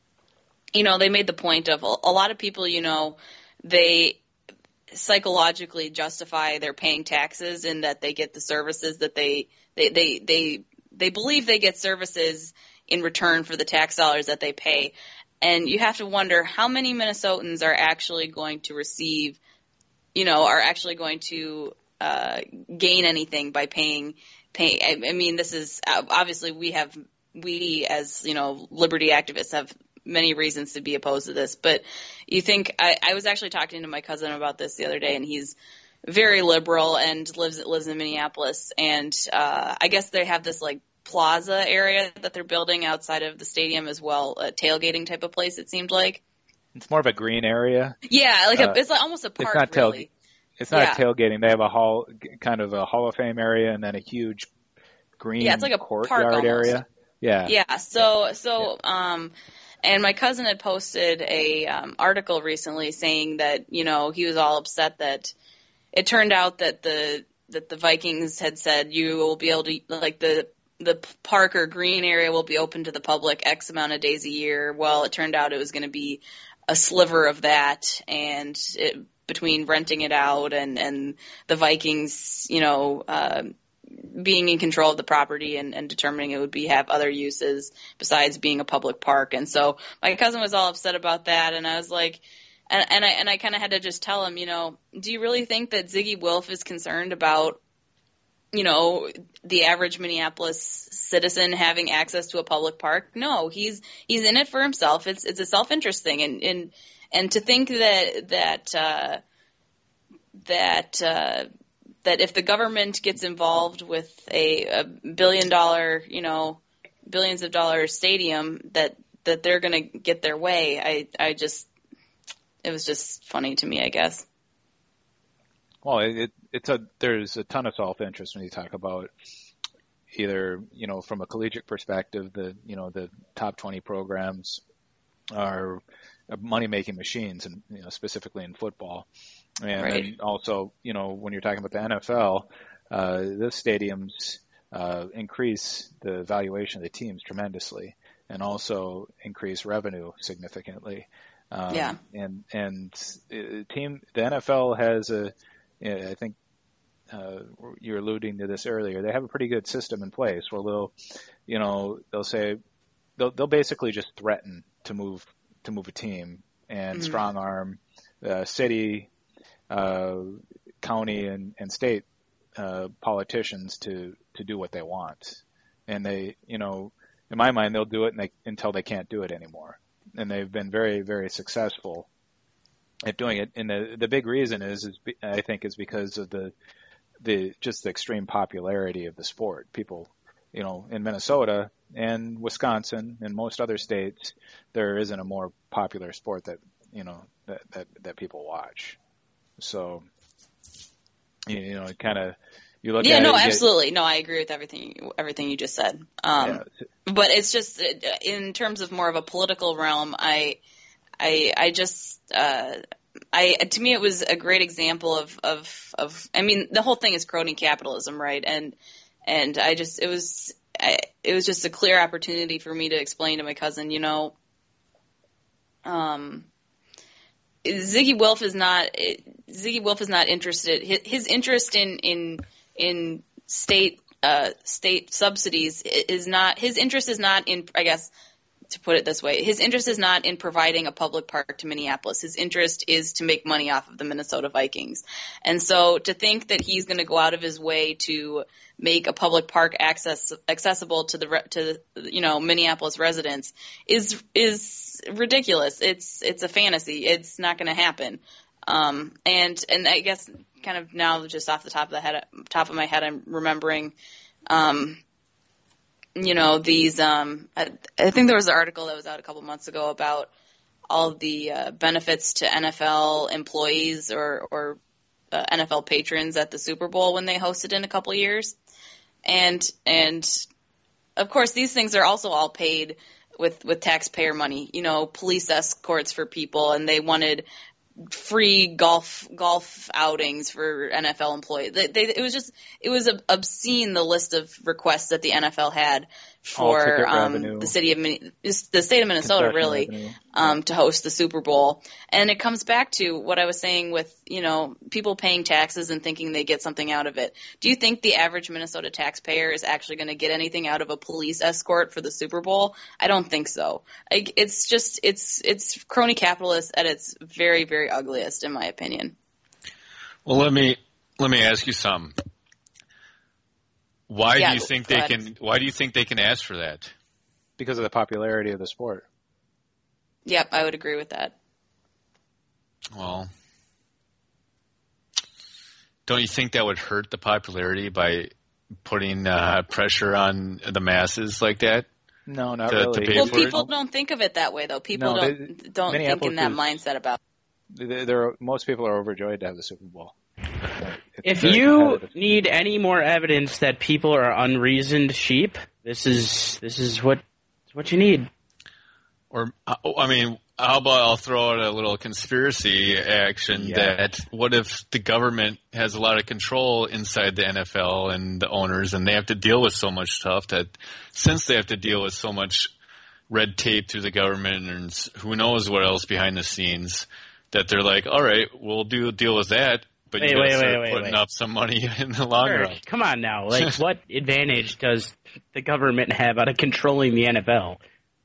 you know, they made the point of a lot of people, you know, they psychologically justify their paying taxes in that they get the services that they they they they, they believe they get services in return for the tax dollars that they pay. And you have to wonder how many Minnesotans are actually going to receive, you know, are actually going to uh, gain anything by paying pay. I, I mean, this is obviously we have we as, you know, liberty activists have many reasons to be opposed to this, but you think I, I was actually talking to my cousin about this the other day, and he's very liberal and lives lives in Minneapolis, and uh, I guess they have this like plaza area that they're building outside of the stadium as well, a tailgating type of place. It seemed like it's more of a green area. Yeah, like a, uh, it's like almost a park. It's not tail, really. It's not yeah. a tailgating. They have a hall, kind of a Hall of Fame area, and then a huge green yeah, it's like a courtyard area. Yeah, yeah. So so yeah. um. And my cousin had posted a um, article recently saying that, you know, he was all upset that it turned out that the that the Vikings had said you will be able to, like, the the park or green area will be open to the public X amount of days a year. Well, it turned out it was going to be a sliver of that, and it, between renting it out and, and the Vikings, you know, uh, being in control of the property and, and determining it would be have other uses besides being a public park. And so my cousin was all upset about that, and I was like, and, and I and I kind of had to just tell him, you know, do you really think that Ziggy Wilf is concerned about, you know, the average Minneapolis citizen having access to a public park? No, he's he's in it for himself. It's it's a self-interest thing, and and and to think that that uh, that uh, that if the government gets involved with a, a billion dollar, you know, billions of dollar stadium, that, that they're going to get their way. I, I just, it was just funny to me, I guess. Well, it, it's a, there's a ton of self-interest when you talk about either, you know, from a collegiate perspective, the, you know, the top twenty programs are money-making machines, and, you know, specifically in football. And right. then also, you know, when you're talking about the N F L, uh, those stadiums uh, increase the valuation of the teams tremendously, and also increase revenue significantly. Um, yeah. And and uh, team, the N F L has a, I think uh, you were alluding to this earlier. They have a pretty good system in place where they'll, you know, they'll say they'll they'll basically just threaten to move to move a team and mm-hmm. strong arm the city. Uh, county and, and state uh, politicians to, to do what they want. And they, you know, in my mind, they'll do it and they, until they can't do it anymore. And they've been very, very successful at doing it. And the, the big reason is, is I think is because of the, the, just the extreme popularity of the sport. People, you know, in Minnesota and Wisconsin and most other states, there isn't a more popular sport that you know, that that, that people watch. So, you know, it kind of you look yeah, at no, it, absolutely. Get, no, I agree with everything everything you just said. Um, yeah. But it's just in terms of more of a political realm, I, I, I just, uh, I to me it was a great example of, of, of. I mean, the whole thing is crony capitalism, right? And and I just it was I, it was just a clear opportunity for me to explain to my cousin, you know, um. Zygi Wilf is not Zygi Wilf is not interested. His, his interest in in in state uh, state subsidies is not his interest is not in. I guess to put it this way, his interest is not in providing a public park to Minneapolis. His interest is to make money off of the Minnesota Vikings. And so to think that he's going to go out of his way to make a public park access accessible to the to you know Minneapolis residents is is. ridiculous. It's it's a fantasy. It's not going to happen. Um, and and I guess kind of now just off the top of the head, top of my head, I'm remembering, um, you know, these. Um, I, I think there was an article that was out a couple months ago about all of the uh, benefits to N F L employees or or uh, N F L patrons at the Super Bowl when they hosted in a couple years, and and of course these things are also all paid with with taxpayer money, you know, police escorts for people, and they wanted free golf golf outings for N F L employees. They, they, it was just it was obscene, the list of requests that the N F L had for um, the city of the state of Minnesota, really, um, to host the Super Bowl. And it comes back to what I was saying with, you know, people paying taxes and thinking they get something out of it. Do you think the average Minnesota taxpayer is actually going to get anything out of a police escort for the Super Bowl? I don't think so. I, it's just it's it's crony capitalist at its very, very ugliest, in my opinion. Well, let me let me ask you something. Why yeah, do you think they can? Why do you think they can ask for that? Because of the popularity of the sport. Yep, I would agree with that. Well, don't you think that would hurt the popularity by putting uh, pressure on the masses like that? No, not to, really. To pay well, for people it? don't think of it that way, though. People no, don't they, don't think in that mindset about it. There, most people are overjoyed to have the Super Bowl. It's if you need any more evidence that people are unreasoned sheep, this is this is what what you need. Or I mean, how about I'll throw out a little conspiracy action yeah. that what if the government has a lot of control inside the N F L and the owners, and they have to deal with so much stuff that since they have to deal with so much red tape through the government and who knows what else behind the scenes, that they're like, all right, we'll do deal with that. But wait, you gotta wait, start wait, wait, putting wait. up some money in the long sure. run. Come on now. Like, what advantage does the government have out of controlling the N F L?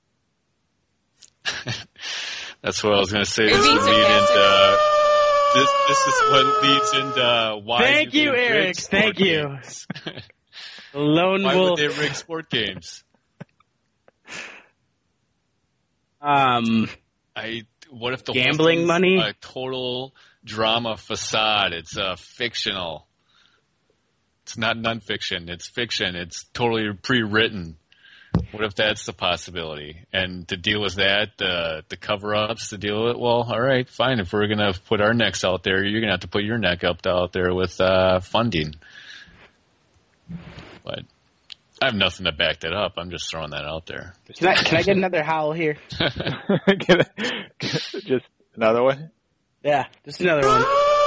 That's what I was going to say. This would lead into, this, this is what leads into why Thank you, Eric. Thank games. you. Lone why Wolf. Why would they rig sport games? Um, I. What if the gambling money? A total drama facade. It's uh, fictional. It's not nonfiction. It's fiction. It's totally pre-written. What if that's the possibility? And to deal with that, uh, the cover-ups, to deal with it, well, all right, fine. If we're going to put our necks out there, you're going to have to put your neck up out there with uh, funding. But I have nothing to back that up. I'm just throwing that out there. Can I, can I get another howl here? Just another one? Yeah, just another one.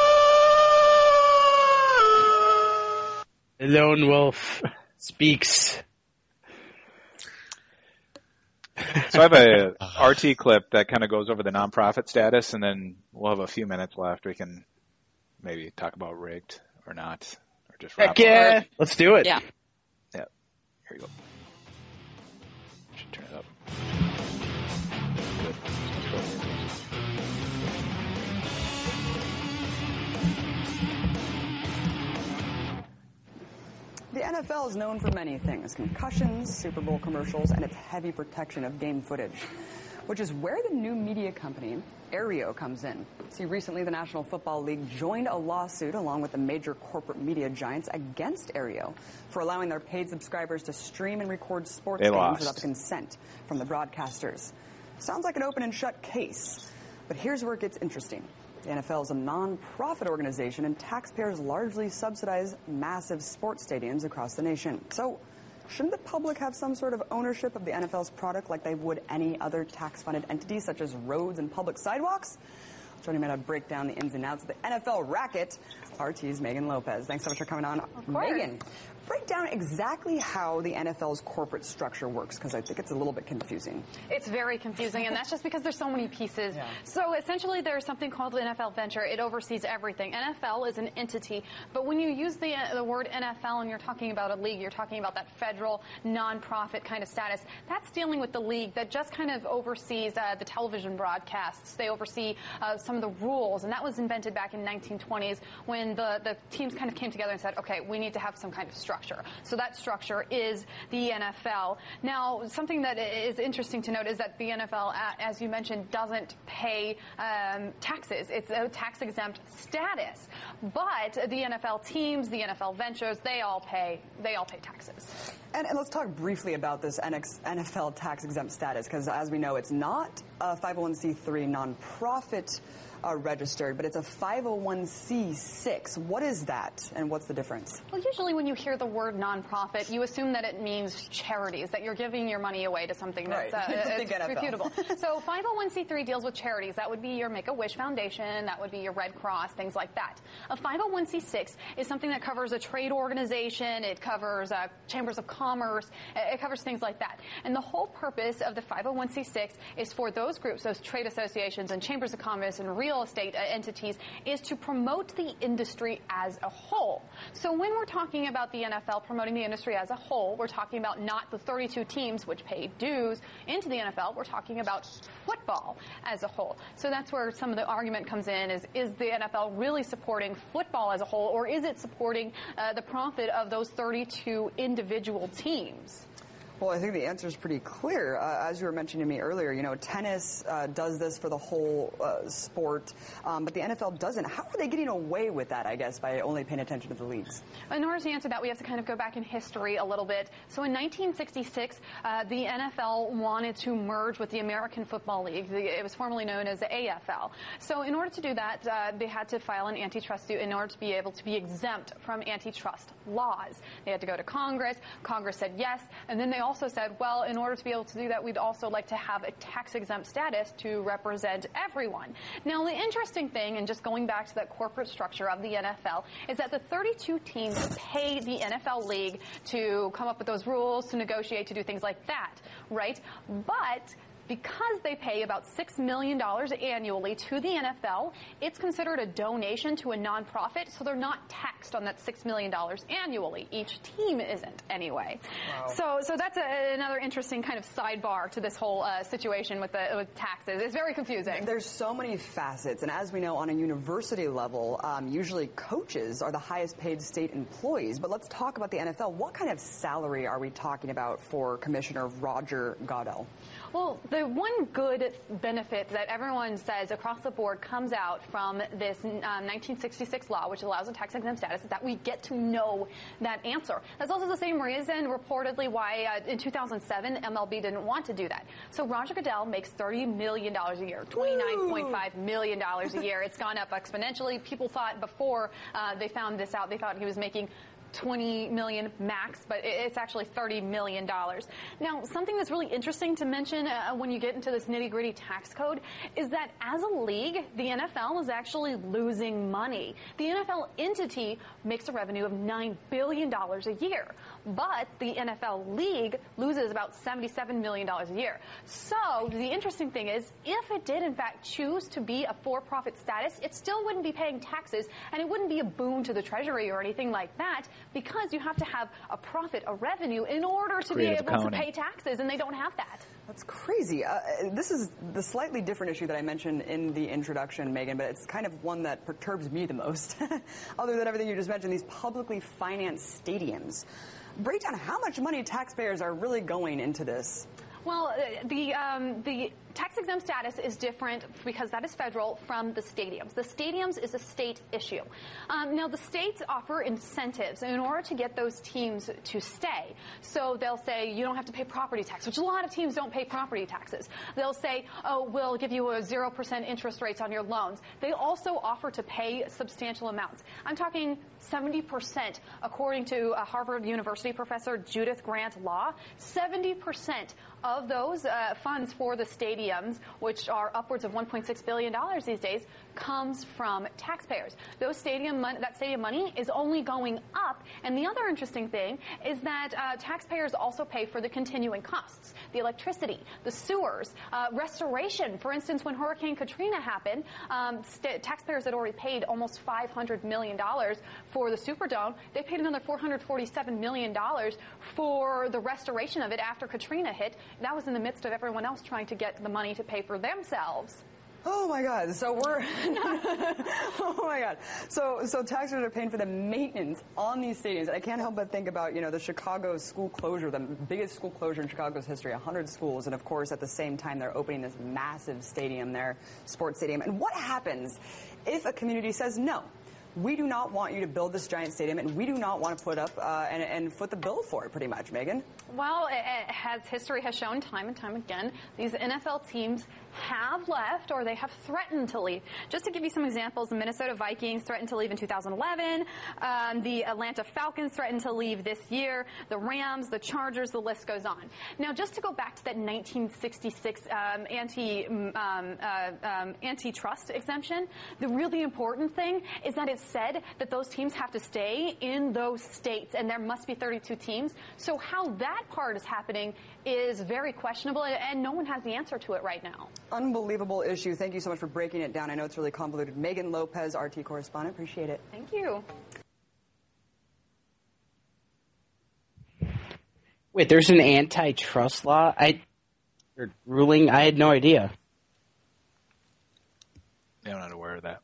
The Lone Wolf speaks. So I have a R T clip that kind of goes over the nonprofit status, and then we'll have a few minutes left. We can maybe talk about rigged or not, or just wrap Heck yeah, up. Let's do it. Yeah. Yeah. Here you go. Should turn it up. Good. The N F L is known for many things: concussions, Super Bowl commercials, and its heavy protection of game footage, which is where the new media company, Aereo, comes in. See, recently the National Football League joined a lawsuit along with the major corporate media giants against Aereo for allowing their paid subscribers to stream and record sports they games lost. without the consent from the broadcasters. Sounds like an open and shut case. But here's where it gets interesting. The N F L is a non-profit organization, and taxpayers largely subsidize massive sports stadiums across the nation. So shouldn't the public have some sort of ownership of the N F L's product like they would any other tax-funded entity, such as roads and public sidewalks? Joining me to break down the ins and outs of the N F L racket, R T's Megan Lopez. Thanks so much for coming on. Of course. Megan, break down exactly how the N F L's corporate structure works, because I think it's a little bit confusing. It's very confusing, and that's just because there's so many pieces. Yeah. So essentially, there's something called the N F L Venture. It oversees everything. N F L is an entity, but when you use the the word N F L and you're talking about a league, you're talking about that federal nonprofit kind of status. That's dealing with the league that just kind of oversees uh, the television broadcasts. They oversee uh, some of the rules, and that was invented back in nineteen twenties when the the teams kind of came together and said, okay, we need to have some kind of structure. So that structure is the N F L. Now, something that is interesting to note is that the N F L, as you mentioned, doesn't pay um, taxes. It's a tax-exempt status. But the N F L teams, the N F L Ventures, they all pay they all pay taxes. And, and let's talk briefly about this N F L tax-exempt status, because as we know, it's not a five oh one c three nonprofit uh, registered, but it's a five oh one c six. What is that, and what's the difference? Well, usually when you hear the word nonprofit, you assume that it means charities, that you're giving your money away to something that's Right. uh, Think it's N F L. reputable. So five oh one c three deals with charities. That would be your Make-A-Wish Foundation, that would be your Red Cross, things like that. A five oh one c six is something that covers a trade organization, it covers uh, chambers of commerce, it covers things like that. And the whole purpose of the five oh one c six is for those groups, those trade associations and chambers of commerce and real estate uh, entities, is to promote the industry as a whole. So when we're talking about the N F L promoting the industry as a whole, we're talking about not the thirty-two teams which pay dues into the N F L, we're talking about football as a whole. So that's where some of the argument comes in, is is the N F L really supporting football as a whole, or is it supporting uh, the profit of those thirty-two individual teams? Well, I think the answer is pretty clear. Uh, as you were mentioning to me earlier, you know, tennis uh, does this for the whole uh, sport, um, but the N F L doesn't. How are they getting away with that, I guess, by only paying attention to the leagues? In order to answer that, we have to kind of go back in history a little bit. So in nineteen sixty-six, uh, the N F L wanted to merge with the American Football League. It was formerly known as the A F L. So in order to do that, uh, they had to file an antitrust suit in order to be able to be exempt from antitrust laws. They had to go to Congress. Congress said yes, and then they also also said, well, in order to be able to do that, we'd also like to have a tax-exempt status to represent everyone. Now, the interesting thing, and just going back to that corporate structure of the N F L, is that the thirty-two teams pay the N F L league to come up with those rules, to negotiate, to do things like that, right? But because they pay about six million dollars annually to the N F L, it's considered a donation to a nonprofit, so they're not taxed on that six million dollars annually. Each team isn't, anyway. Wow. So so that's a, another interesting kind of sidebar to this whole uh, situation with the with taxes. It's very confusing. There's so many facets, and as we know, on a university level, um, usually coaches are the highest paid state employees. But let's talk about the N F L. What kind of salary are we talking about for Commissioner Roger Goodell? Well, the one good benefit that everyone says across the board comes out from this um, nineteen sixty-six law, which allows a tax-exempt status, is that we get to know that answer. That's also the same reason, reportedly, why uh, in two thousand seven M L B didn't want to do that. So Roger Goodell makes thirty million dollars a year, twenty-nine point five million dollars a year. It's gone up exponentially. People thought before uh, they found this out, they thought he was making twenty million max, but it's actually thirty million dollars. Now, something that's really interesting to mention uh, when you get into this nitty-gritty tax code is that as a league, the N F L is actually losing money. The N F L entity makes a revenue of nine billion dollars a year, but the N F L league loses about seventy-seven million dollars a year. So the interesting thing is, if it did in fact choose to be a for-profit status, it still wouldn't be paying taxes, and it wouldn't be a boon to the treasury or anything like that, because you have to have a profit, a revenue, in order to Creative be able accounting. to pay taxes, and they don't have that. That's crazy. Uh, this is the slightly different issue that I mentioned in the introduction, Megan, but it's kind of one that perturbs me the most. Other than everything you just mentioned, these publicly financed stadiums. Break down how much money taxpayers are really going into this. Well, uh, the um, the tax-exempt status is different because that is federal from the stadiums. The stadiums is a state issue. Um, now, the states offer incentives in order to get those teams to stay. So they'll say you don't have to pay property tax, which a lot of teams don't pay property taxes. They'll say, oh, we'll give you a zero percent interest rates on your loans. They also offer to pay substantial amounts. I'm talking seventy percent, according to a Harvard University professor, Judith Grant Law, seventy percent of those uh, funds for the stadiums, which are upwards of one point six billion dollars these days, comes from taxpayers. Those stadium mon- that stadium money is only going up. And the other interesting thing is that uh, taxpayers also pay for the continuing costs, the electricity, the sewers, uh, restoration. For instance, when Hurricane Katrina happened, um, st- taxpayers had already paid almost five hundred million dollars for the Superdome. They paid another four hundred forty-seven million dollars for the restoration of it after Katrina hit. That was in the midst of everyone else trying to get the money to pay for themselves. Oh my God! So we're oh my God! So so taxpayers are paying for the maintenance on these stadiums. I can't help but think about you know the Chicago school closure, the biggest school closure in Chicago's history, one hundred schools, and of course at the same time they're opening this massive stadium there, sports stadium. And what happens if a community says no? We do not want you to build this giant stadium, and we do not want to put up uh, and, and foot the bill for it, pretty much, Megan. Well, it, it has history has shown time and time again, these N F L teams have left or they have threatened to leave. Just to give you some examples, the Minnesota Vikings threatened to leave in two thousand eleven. Um, the Atlanta Falcons threatened to leave this year. The Rams, the Chargers, the list goes on. Now, just to go back to that nineteen sixty-six um, anti um, uh, um, antitrust exemption, the really important thing is that it said that those teams have to stay in those states, and there must be thirty-two teams. So how that part is happening is very questionable, and no one has the answer to it right now. Unbelievable issue. Thank you so much for breaking it down. I know it's really convoluted. Megan Lopez, R T correspondent. Appreciate it. Thank you. Wait, there's an antitrust law? I or ruling? I had no idea. Yeah, I'm not aware of that.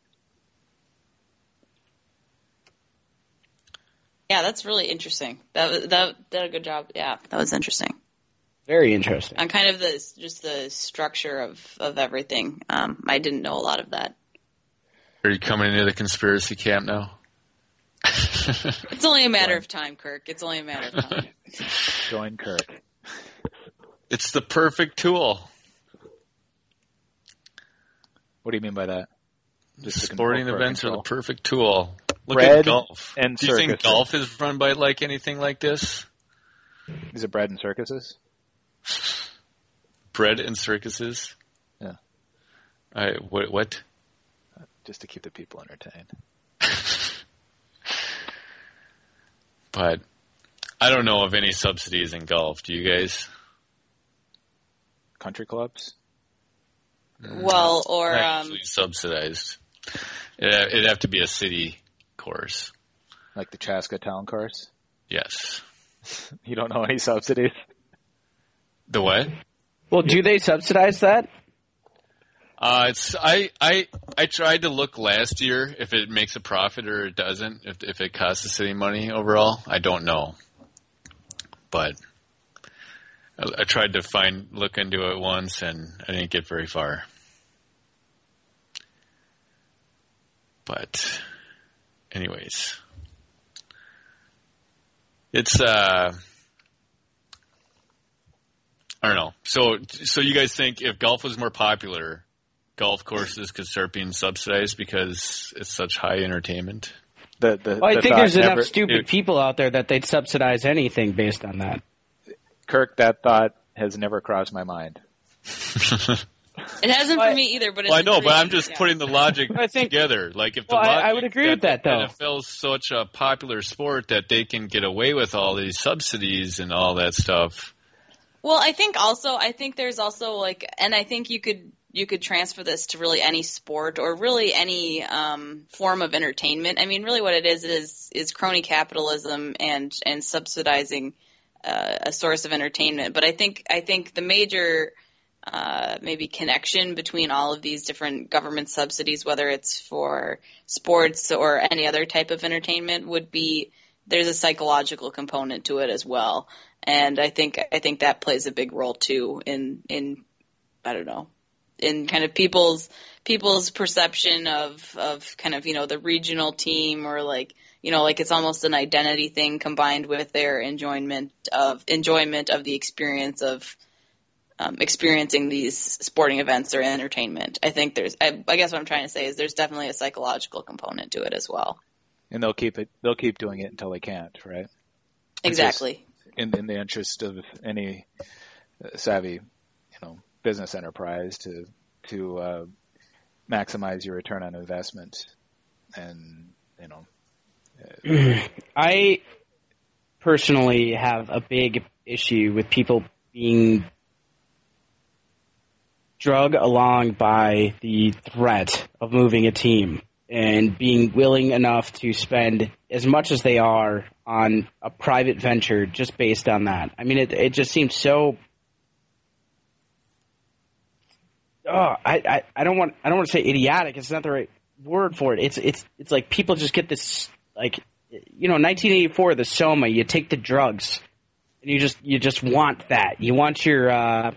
Yeah, that's really interesting. That was, that did a good job. Yeah, that was interesting. Very interesting. On kind of the just the structure of, of everything. Um, I didn't know a lot of that. Are you coming into the conspiracy camp now? It's only a matter of time, Kirk. It's only a matter of time. Join Kirk. It's the perfect tool. What do you mean by that? Just sporting events are the perfect tool. Look bread at golf. And do you circuses. think golf is run by like anything like this? Is it bread and circuses? Bread and circuses? Yeah. I, what, what? Just to keep the people entertained. But I don't know of any subsidies in golf. Do you guys? Country clubs? Well, or Not um, usually subsidized. It'd, it'd have to be a city course. Like the Chaska Town course? Yes. You don't know any subsidies? The what? Well, do they subsidize that? Uh, it's I, I I tried to look last year if it makes a profit or it doesn't. If if it costs the city money overall, I don't know. But I, I tried to find look into it once, and I didn't get very far. But, anyways, it's uh. I don't know. So, so you guys think if golf was more popular, golf courses could start being subsidized because it's such high entertainment? The, the, well, I the think there's never, enough stupid it, people out there that they'd subsidize anything based on that. Kirk, that thought has never crossed my mind. It hasn't for me either, but it's well, I know, but I'm crazy, just yeah. putting the logic I think, together. Like if the well, logic I, I would agree with that, though. N F L is such a popular sport that they can get away with all these subsidies and all that stuff. Well, I think also, I think there's also like, and I think you could, you could transfer this to really any sport or really any um, form of entertainment. I mean, really what it is, is, is crony capitalism and, and subsidizing uh, a source of entertainment. But I think, I think the major, uh, maybe connection between all of these different government subsidies, whether it's for sports or any other type of entertainment, would be there's a psychological component to it as well. And I think I think that plays a big role too in in I don't know in kind of people's people's perception of of kind of you know the regional team, or like you know like it's almost an identity thing combined with their enjoyment of enjoyment of the experience of um, experiencing these sporting events or entertainment. I think there's I, I guess what I'm trying to say is there's definitely a psychological component to it as well. And they'll keep it they'll keep doing it until they can't, right? Exactly. In, in the interest of any savvy, you know, business enterprise to to uh, maximize your return on investment, and you know, uh, I personally have a big issue with people being drug along by the threat of moving a team and being willing enough to spend as much as they are on a private venture just based on that. I mean, it it just seems so. Oh, I, I, I don't want I don't want to say idiotic. It's not the right word for it. It's it's it's like people just get this, like, you know, nineteen eighty-four, the Soma. You take the drugs, and you just you just want that. You want your uh,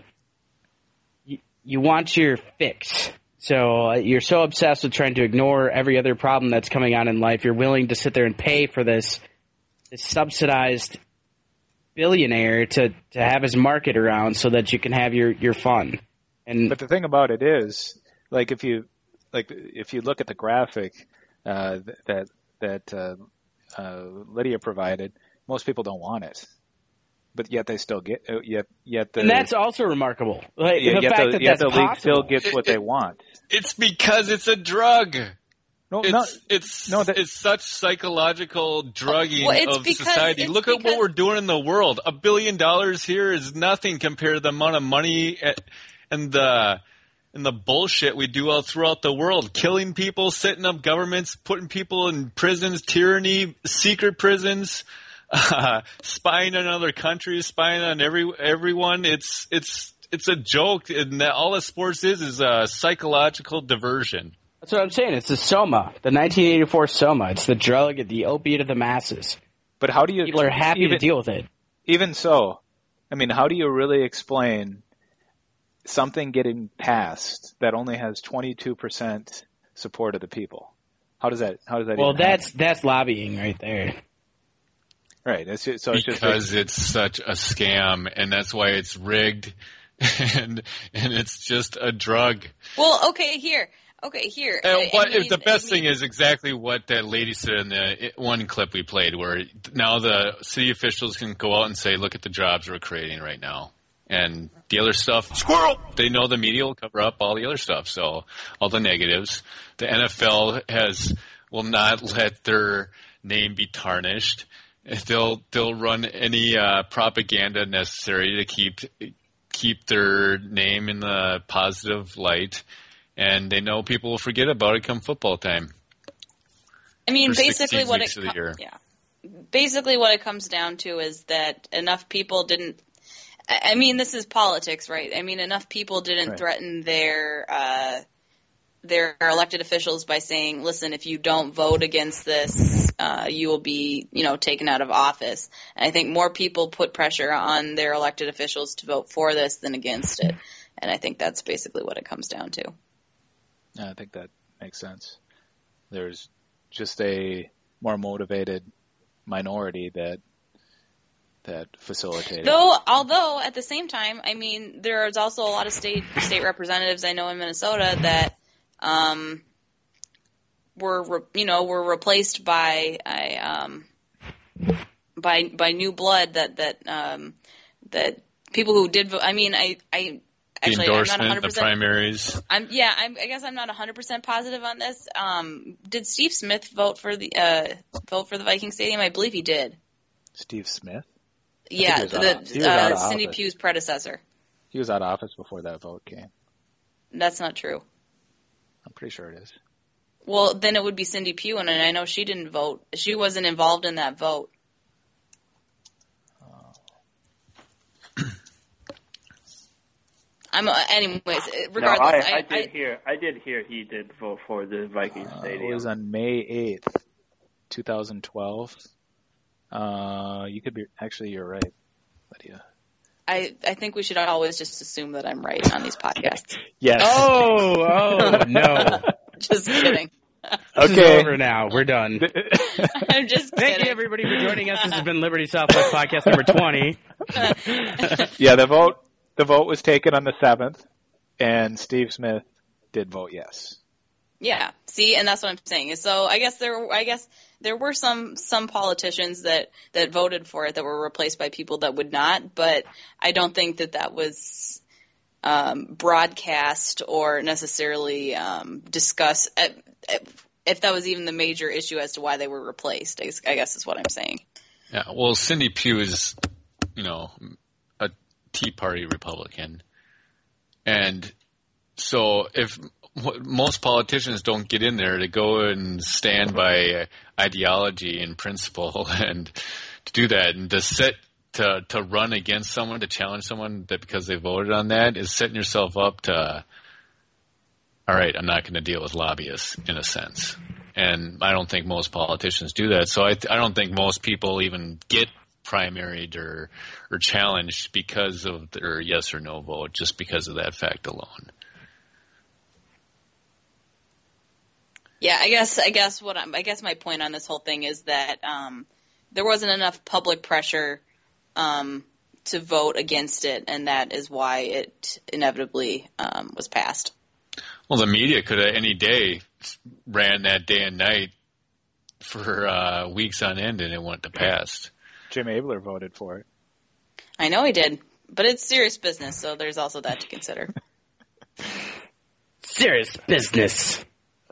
you, you want your fix. So uh, you're so obsessed with trying to ignore every other problem that's coming on in life. You're willing to sit there and pay for this, this subsidized billionaire to, to have his market around so that you can have your, your fun. And but the thing about it is, like if you like if you look at the graphic uh, that that uh, uh, Lydia provided, most people don't want it. But yet they still get uh, yet yet the, and that's also remarkable. Like yeah, the yet fact the, that yet that's the league possible. still gets what they want. It's because it's a drug. No, it's not, it's no, that, it's such psychological drugging well, it's of because, society. it's Look because, at what we're doing in the world. A billion dollars here is nothing compared to the amount of money and the and the bullshit we do all throughout the world. Killing people, setting up governments, putting people in prisons, tyranny, secret prisons. Uh, spying on other countries, spying on every everyone. It's it's it's a joke, and that all that sports is is a psychological diversion. That's what I'm saying. It's the Soma, the nineteen eighty-four Soma. It's the drug, the opiate of the masses. But how do you? People are happy even, to deal with it. Even so, I mean, how do you really explain something getting passed that only has twenty-two percent support of the people? How does that? How does that? Well, even that's happen? that's lobbying right there. Right. It's just, so it's because just, it's such a scam, and that's why it's rigged, and and it's just a drug. Well, okay, here. Okay, here. And I, what I mean, if the best I mean, thing is exactly what that lady said in the one clip we played, where now the city officials can go out and say, "Look at the jobs we're creating right now," and the other stuff. Squirrel. They know the media will cover up all the other stuff, so all the negatives. The N F L has will not let their name be tarnished. They'll they'll run any uh, propaganda necessary to keep keep their name in the positive light, and they know people will forget about it come football time. I mean, for basically what it of the year. yeah, basically what it comes down to is that enough people didn't. I mean, this is politics, right? I mean, enough people didn't Right. threaten their uh, their elected officials by saying, "Listen, if you don't vote against this, uh, you will be, you know, taken out of office." And I think more people put pressure on their elected officials to vote for this than against it, and I think that's basically what it comes down to. Yeah, I think that makes sense. There's just a more motivated minority that that facilitated. Though, although at the same time, I mean, there's also a lot of state state representatives I know in Minnesota that um, were, re, you know, were replaced by I, um, by by new blood that that um, that people who did vote. I mean, I I The actually I'm not endorsement, one hundred the percent. primaries. I'm yeah. I'm, I guess I'm not one hundred percent positive on this. Um, did Steve Smith vote for the uh, vote for the Viking Stadium? I believe he did. Steve Smith? Yeah, he was the out- he was out uh, of Cindy office. Pugh's predecessor. He was out of office before that vote came. That's not true. I'm pretty sure it is. Well, then it would be Cindy Pugh, and I know she didn't vote. She wasn't involved in that vote. I'm uh, anyways. Regardless, no, I, I, I did I, hear. I did hear he did vote for the Vikings Uh, stadium. it was on May eighth, twenty twelve. Uh, you could be, actually, you're right. Lydia. I, I think we should always just assume that I'm right on these podcasts. Yes. Oh, oh, no. Just kidding. This Okay. is over now. We're done. I'm just Thank kidding. you, everybody, for joining us. This has been Liberty Southwest podcast number twenty. Yeah, the vote the vote was taken on the seventh, and Steve Smith did vote yes. Yeah. See, and that's what I'm saying. So I guess there, I guess there were some some politicians that that voted for it that were replaced by people that would not. But I don't think that that was um, broadcast or necessarily um, discussed. Uh, if that was even the major issue as to why they were replaced, I guess, I guess is what I'm saying. Yeah, well, Cindy Pugh is, you know, a Tea Party Republican. And so if most politicians don't get in there to go and stand by ideology and principle and to do that and to sit to, to run against someone, to challenge someone that because they voted on that is setting yourself up to, all right, I'm not going to deal with lobbyists in a sense. And I don't think most politicians do that. So I, I don't think most people even get primaried or, or challenged because of their yes or no vote, just because of that fact alone. Yeah, I guess I guess what I'm, I guess my point on this whole thing is that um, there wasn't enough public pressure um, to vote against it, and that is why it inevitably um, was passed. Well, the media could have any day ran that day and night for uh, weeks on end, and it wouldn't have passed. Jim Abler voted for it. I know he did, but it's serious business, so there's also that to consider. Serious business.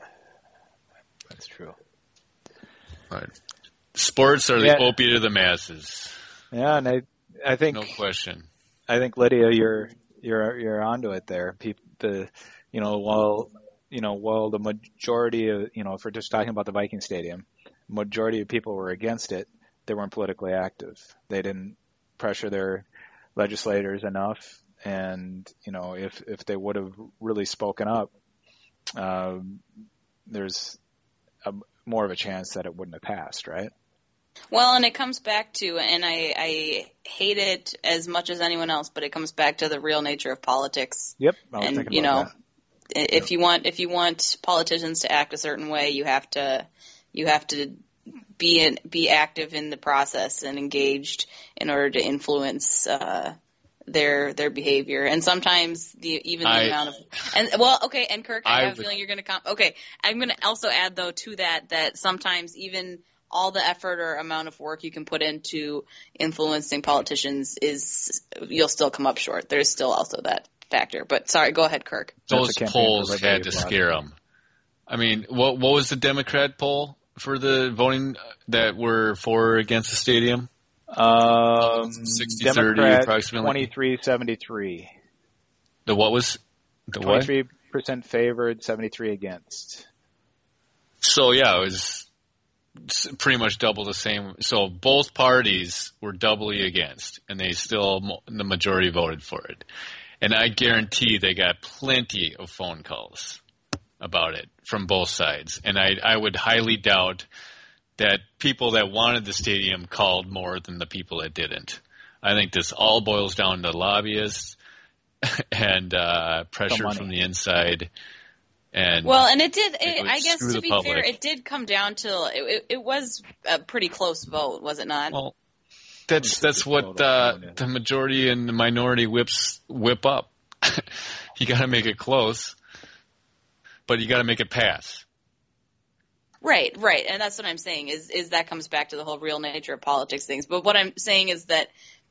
That's true. Right. Sports are Yeah. the opiate of the masses. Yeah, and I, I think No question. I think Lydia, you're you're you're onto it there. People, the you know, while you know, while the majority of you know, if we're just talking about the Viking Stadium, majority of people were against it. They weren't politically active. They didn't pressure their legislators enough, and you know, if if they would have really spoken up, um, there's a, more of a chance that it wouldn't have passed, right? Well, and it comes back to, and I, I hate it as much as anyone else, but it comes back to the real nature of politics. Yep, I was and thinking you know, about that. if you want, if you want politicians to act a certain way, you have to, you have to be in, be active in the process and engaged in order to influence uh, their their behavior. And sometimes the even the I- amount of and well, okay, and Kirk, I, I have a would- feeling you're going to come. Okay, I'm going to also add though to that that sometimes even all the effort or amount of work you can put into influencing politicians is you'll still come up short. There's still also that factor. But sorry, go ahead, Kirk. Those That's a campaign polls for liberty had to of thought. scare them. I mean, what what was the Democrat poll for the voting that were for or against the stadium? Um, sixty thirty Democrat approximately. twenty-three seventy-three. The what was the what? twenty-three percent favored, seventy-three against. So yeah, it was s- pretty much double the same. So both parties were doubly against, and they still mo- the majority voted for it. And I guarantee they got plenty of phone calls about it from both sides. And I I would highly doubt that people that wanted the stadium called more than the people that didn't. I think this all boils down to lobbyists and uh, pressure money. from the inside. And Well, and it did. It It, would I guess screw to the be public. fair, it did come down to it, it. It was a pretty close vote, was it not? Well, that's that's what uh, the majority and the minority whips whip up. You got to make it close, but you got to make it pass. Right, right, and that's what I'm saying. Is is that comes back to the whole real nature of politics things. But what I'm saying is that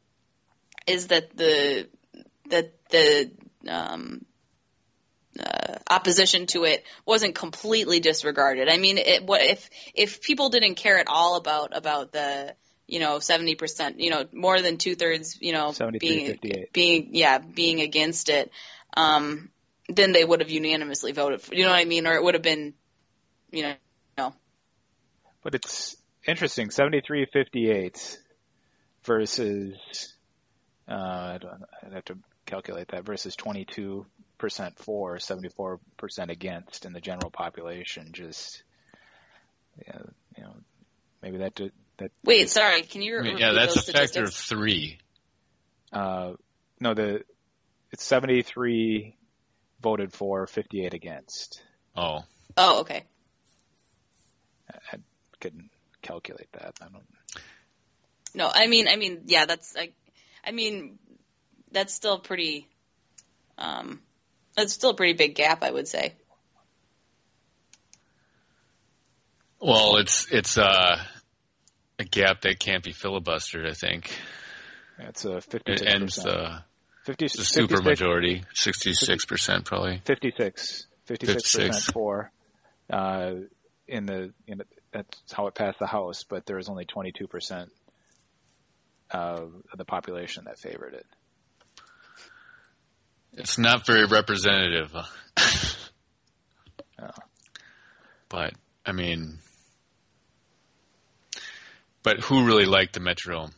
is that the that the um, uh, opposition to it wasn't completely disregarded. I mean, it, what if if people didn't care at all about about the you know seventy percent, you know more than two thirds, you know seventy-three being fifty-eight. being yeah being against it, um, then they would have unanimously voted for, you know what I mean, or it would have been, you know. But it's interesting, seventy-three fifty-eight versus, uh, I don't, I'd have to calculate that, versus twenty-two percent for, seventy-four percent against in the general population. Just, yeah, you know, maybe that, did, that. Wait, sorry, can you I re- mean, repeat yeah, that's those a factor of statistics? three. Uh, no, the it's seventy-three voted for, fifty-eight against. Oh. Oh, okay. I, I couldn't calculate that. I don't. No, I mean, I mean, yeah, that's, I, I mean, that's still pretty, um, that's still a pretty big gap, I would say. Well, it's it's uh, a gap that can't be filibustered, I think. It's a fifty-six percent. It ends the, fifty, the super majority, sixty-six percent probably. fifty-six. fifty-six percent for, uh, in the, in the, that's how it passed the House, but there was only twenty-two percent of the population that favored it. It's not very representative. Oh. But, I mean, but who really liked the Metrodome?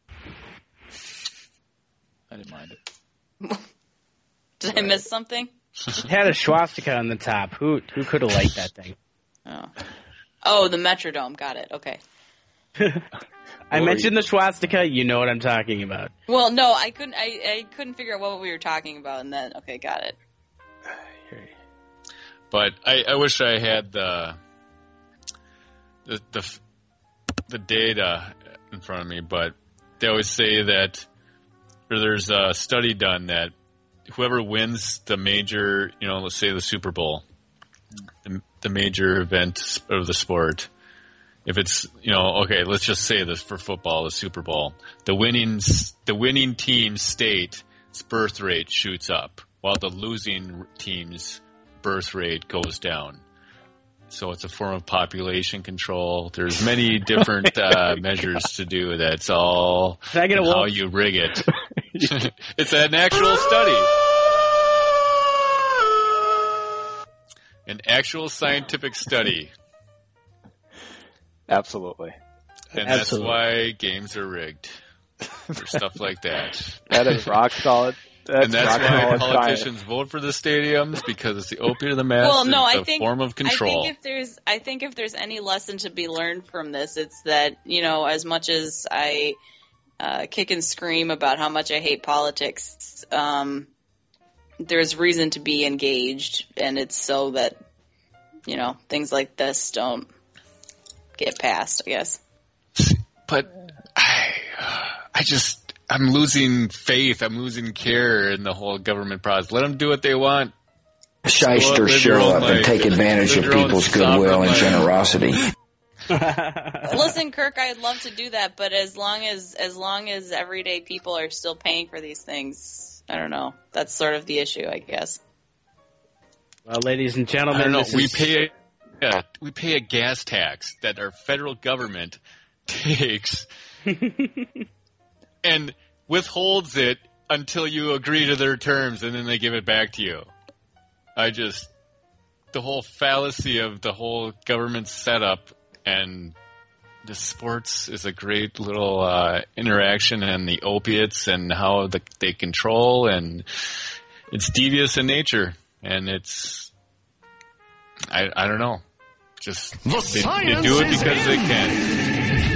I didn't mind it. Did I miss something? It had a swastika on the top. Who who could have liked that thing? Oh, oh, the Metrodome. Got it. Okay. I mentioned the swastika. You know what I'm talking about. Well, no, I couldn't. I, I couldn't figure out what we were talking about, and then okay, got it. But I, I wish I had the, the the the data in front of me. But they always say that, or there's a study done that whoever wins the major, you know, let's say the Super Bowl, the, the major event of the sport. If it's, you know, okay, let's just say this for football, the Super Bowl, the winning, the winning team's state's birth rate shoots up while the losing team's birth rate goes down. So it's a form of population control. There's many different uh, measures to do. That's all Can I get a how wolf? you rig it. It's an actual study. An actual scientific study. Absolutely. And Absolutely. that's why games are rigged. For stuff like that. That is rock solid. That's and that's rock why solid politicians science. vote for the stadiums, because it's the opiate of the masses. Well, no, it's I a think form of control. I think if there's, I think if there's any lesson to be learned from this, it's that, you know, as much as I uh, kick and scream about how much I hate politics, um, there's reason to be engaged, and it's so that, you know, things like this don't get passed, I guess. But I, I just, I'm losing faith. I'm losing care in the whole government process. Let them do what they want. Shysters show up and take advantage of people's goodwill and generosity. Listen, Kirk, I'd love to do that, but as long as as long as everyday people are still paying for these things, I don't know. That's sort of the issue, I guess. Well, ladies and I gentlemen, don't know. this We is... pay, yeah, we pay a gas tax that our federal government takes and withholds it until you agree to their terms, and then they give it back to you. I just, the whole fallacy of the whole government setup, and the sports is a great little uh, interaction, and the opiates and how the, they control, and it's devious in nature, and it's, I, I don't know, just The they, they do it because they can.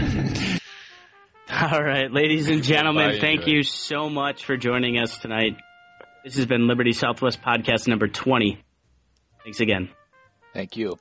All right, ladies and gentlemen, Bye, thank enjoy. you so much for joining us tonight. This has been Liberty Southwest Podcast number twenty. Thanks again. Thank you.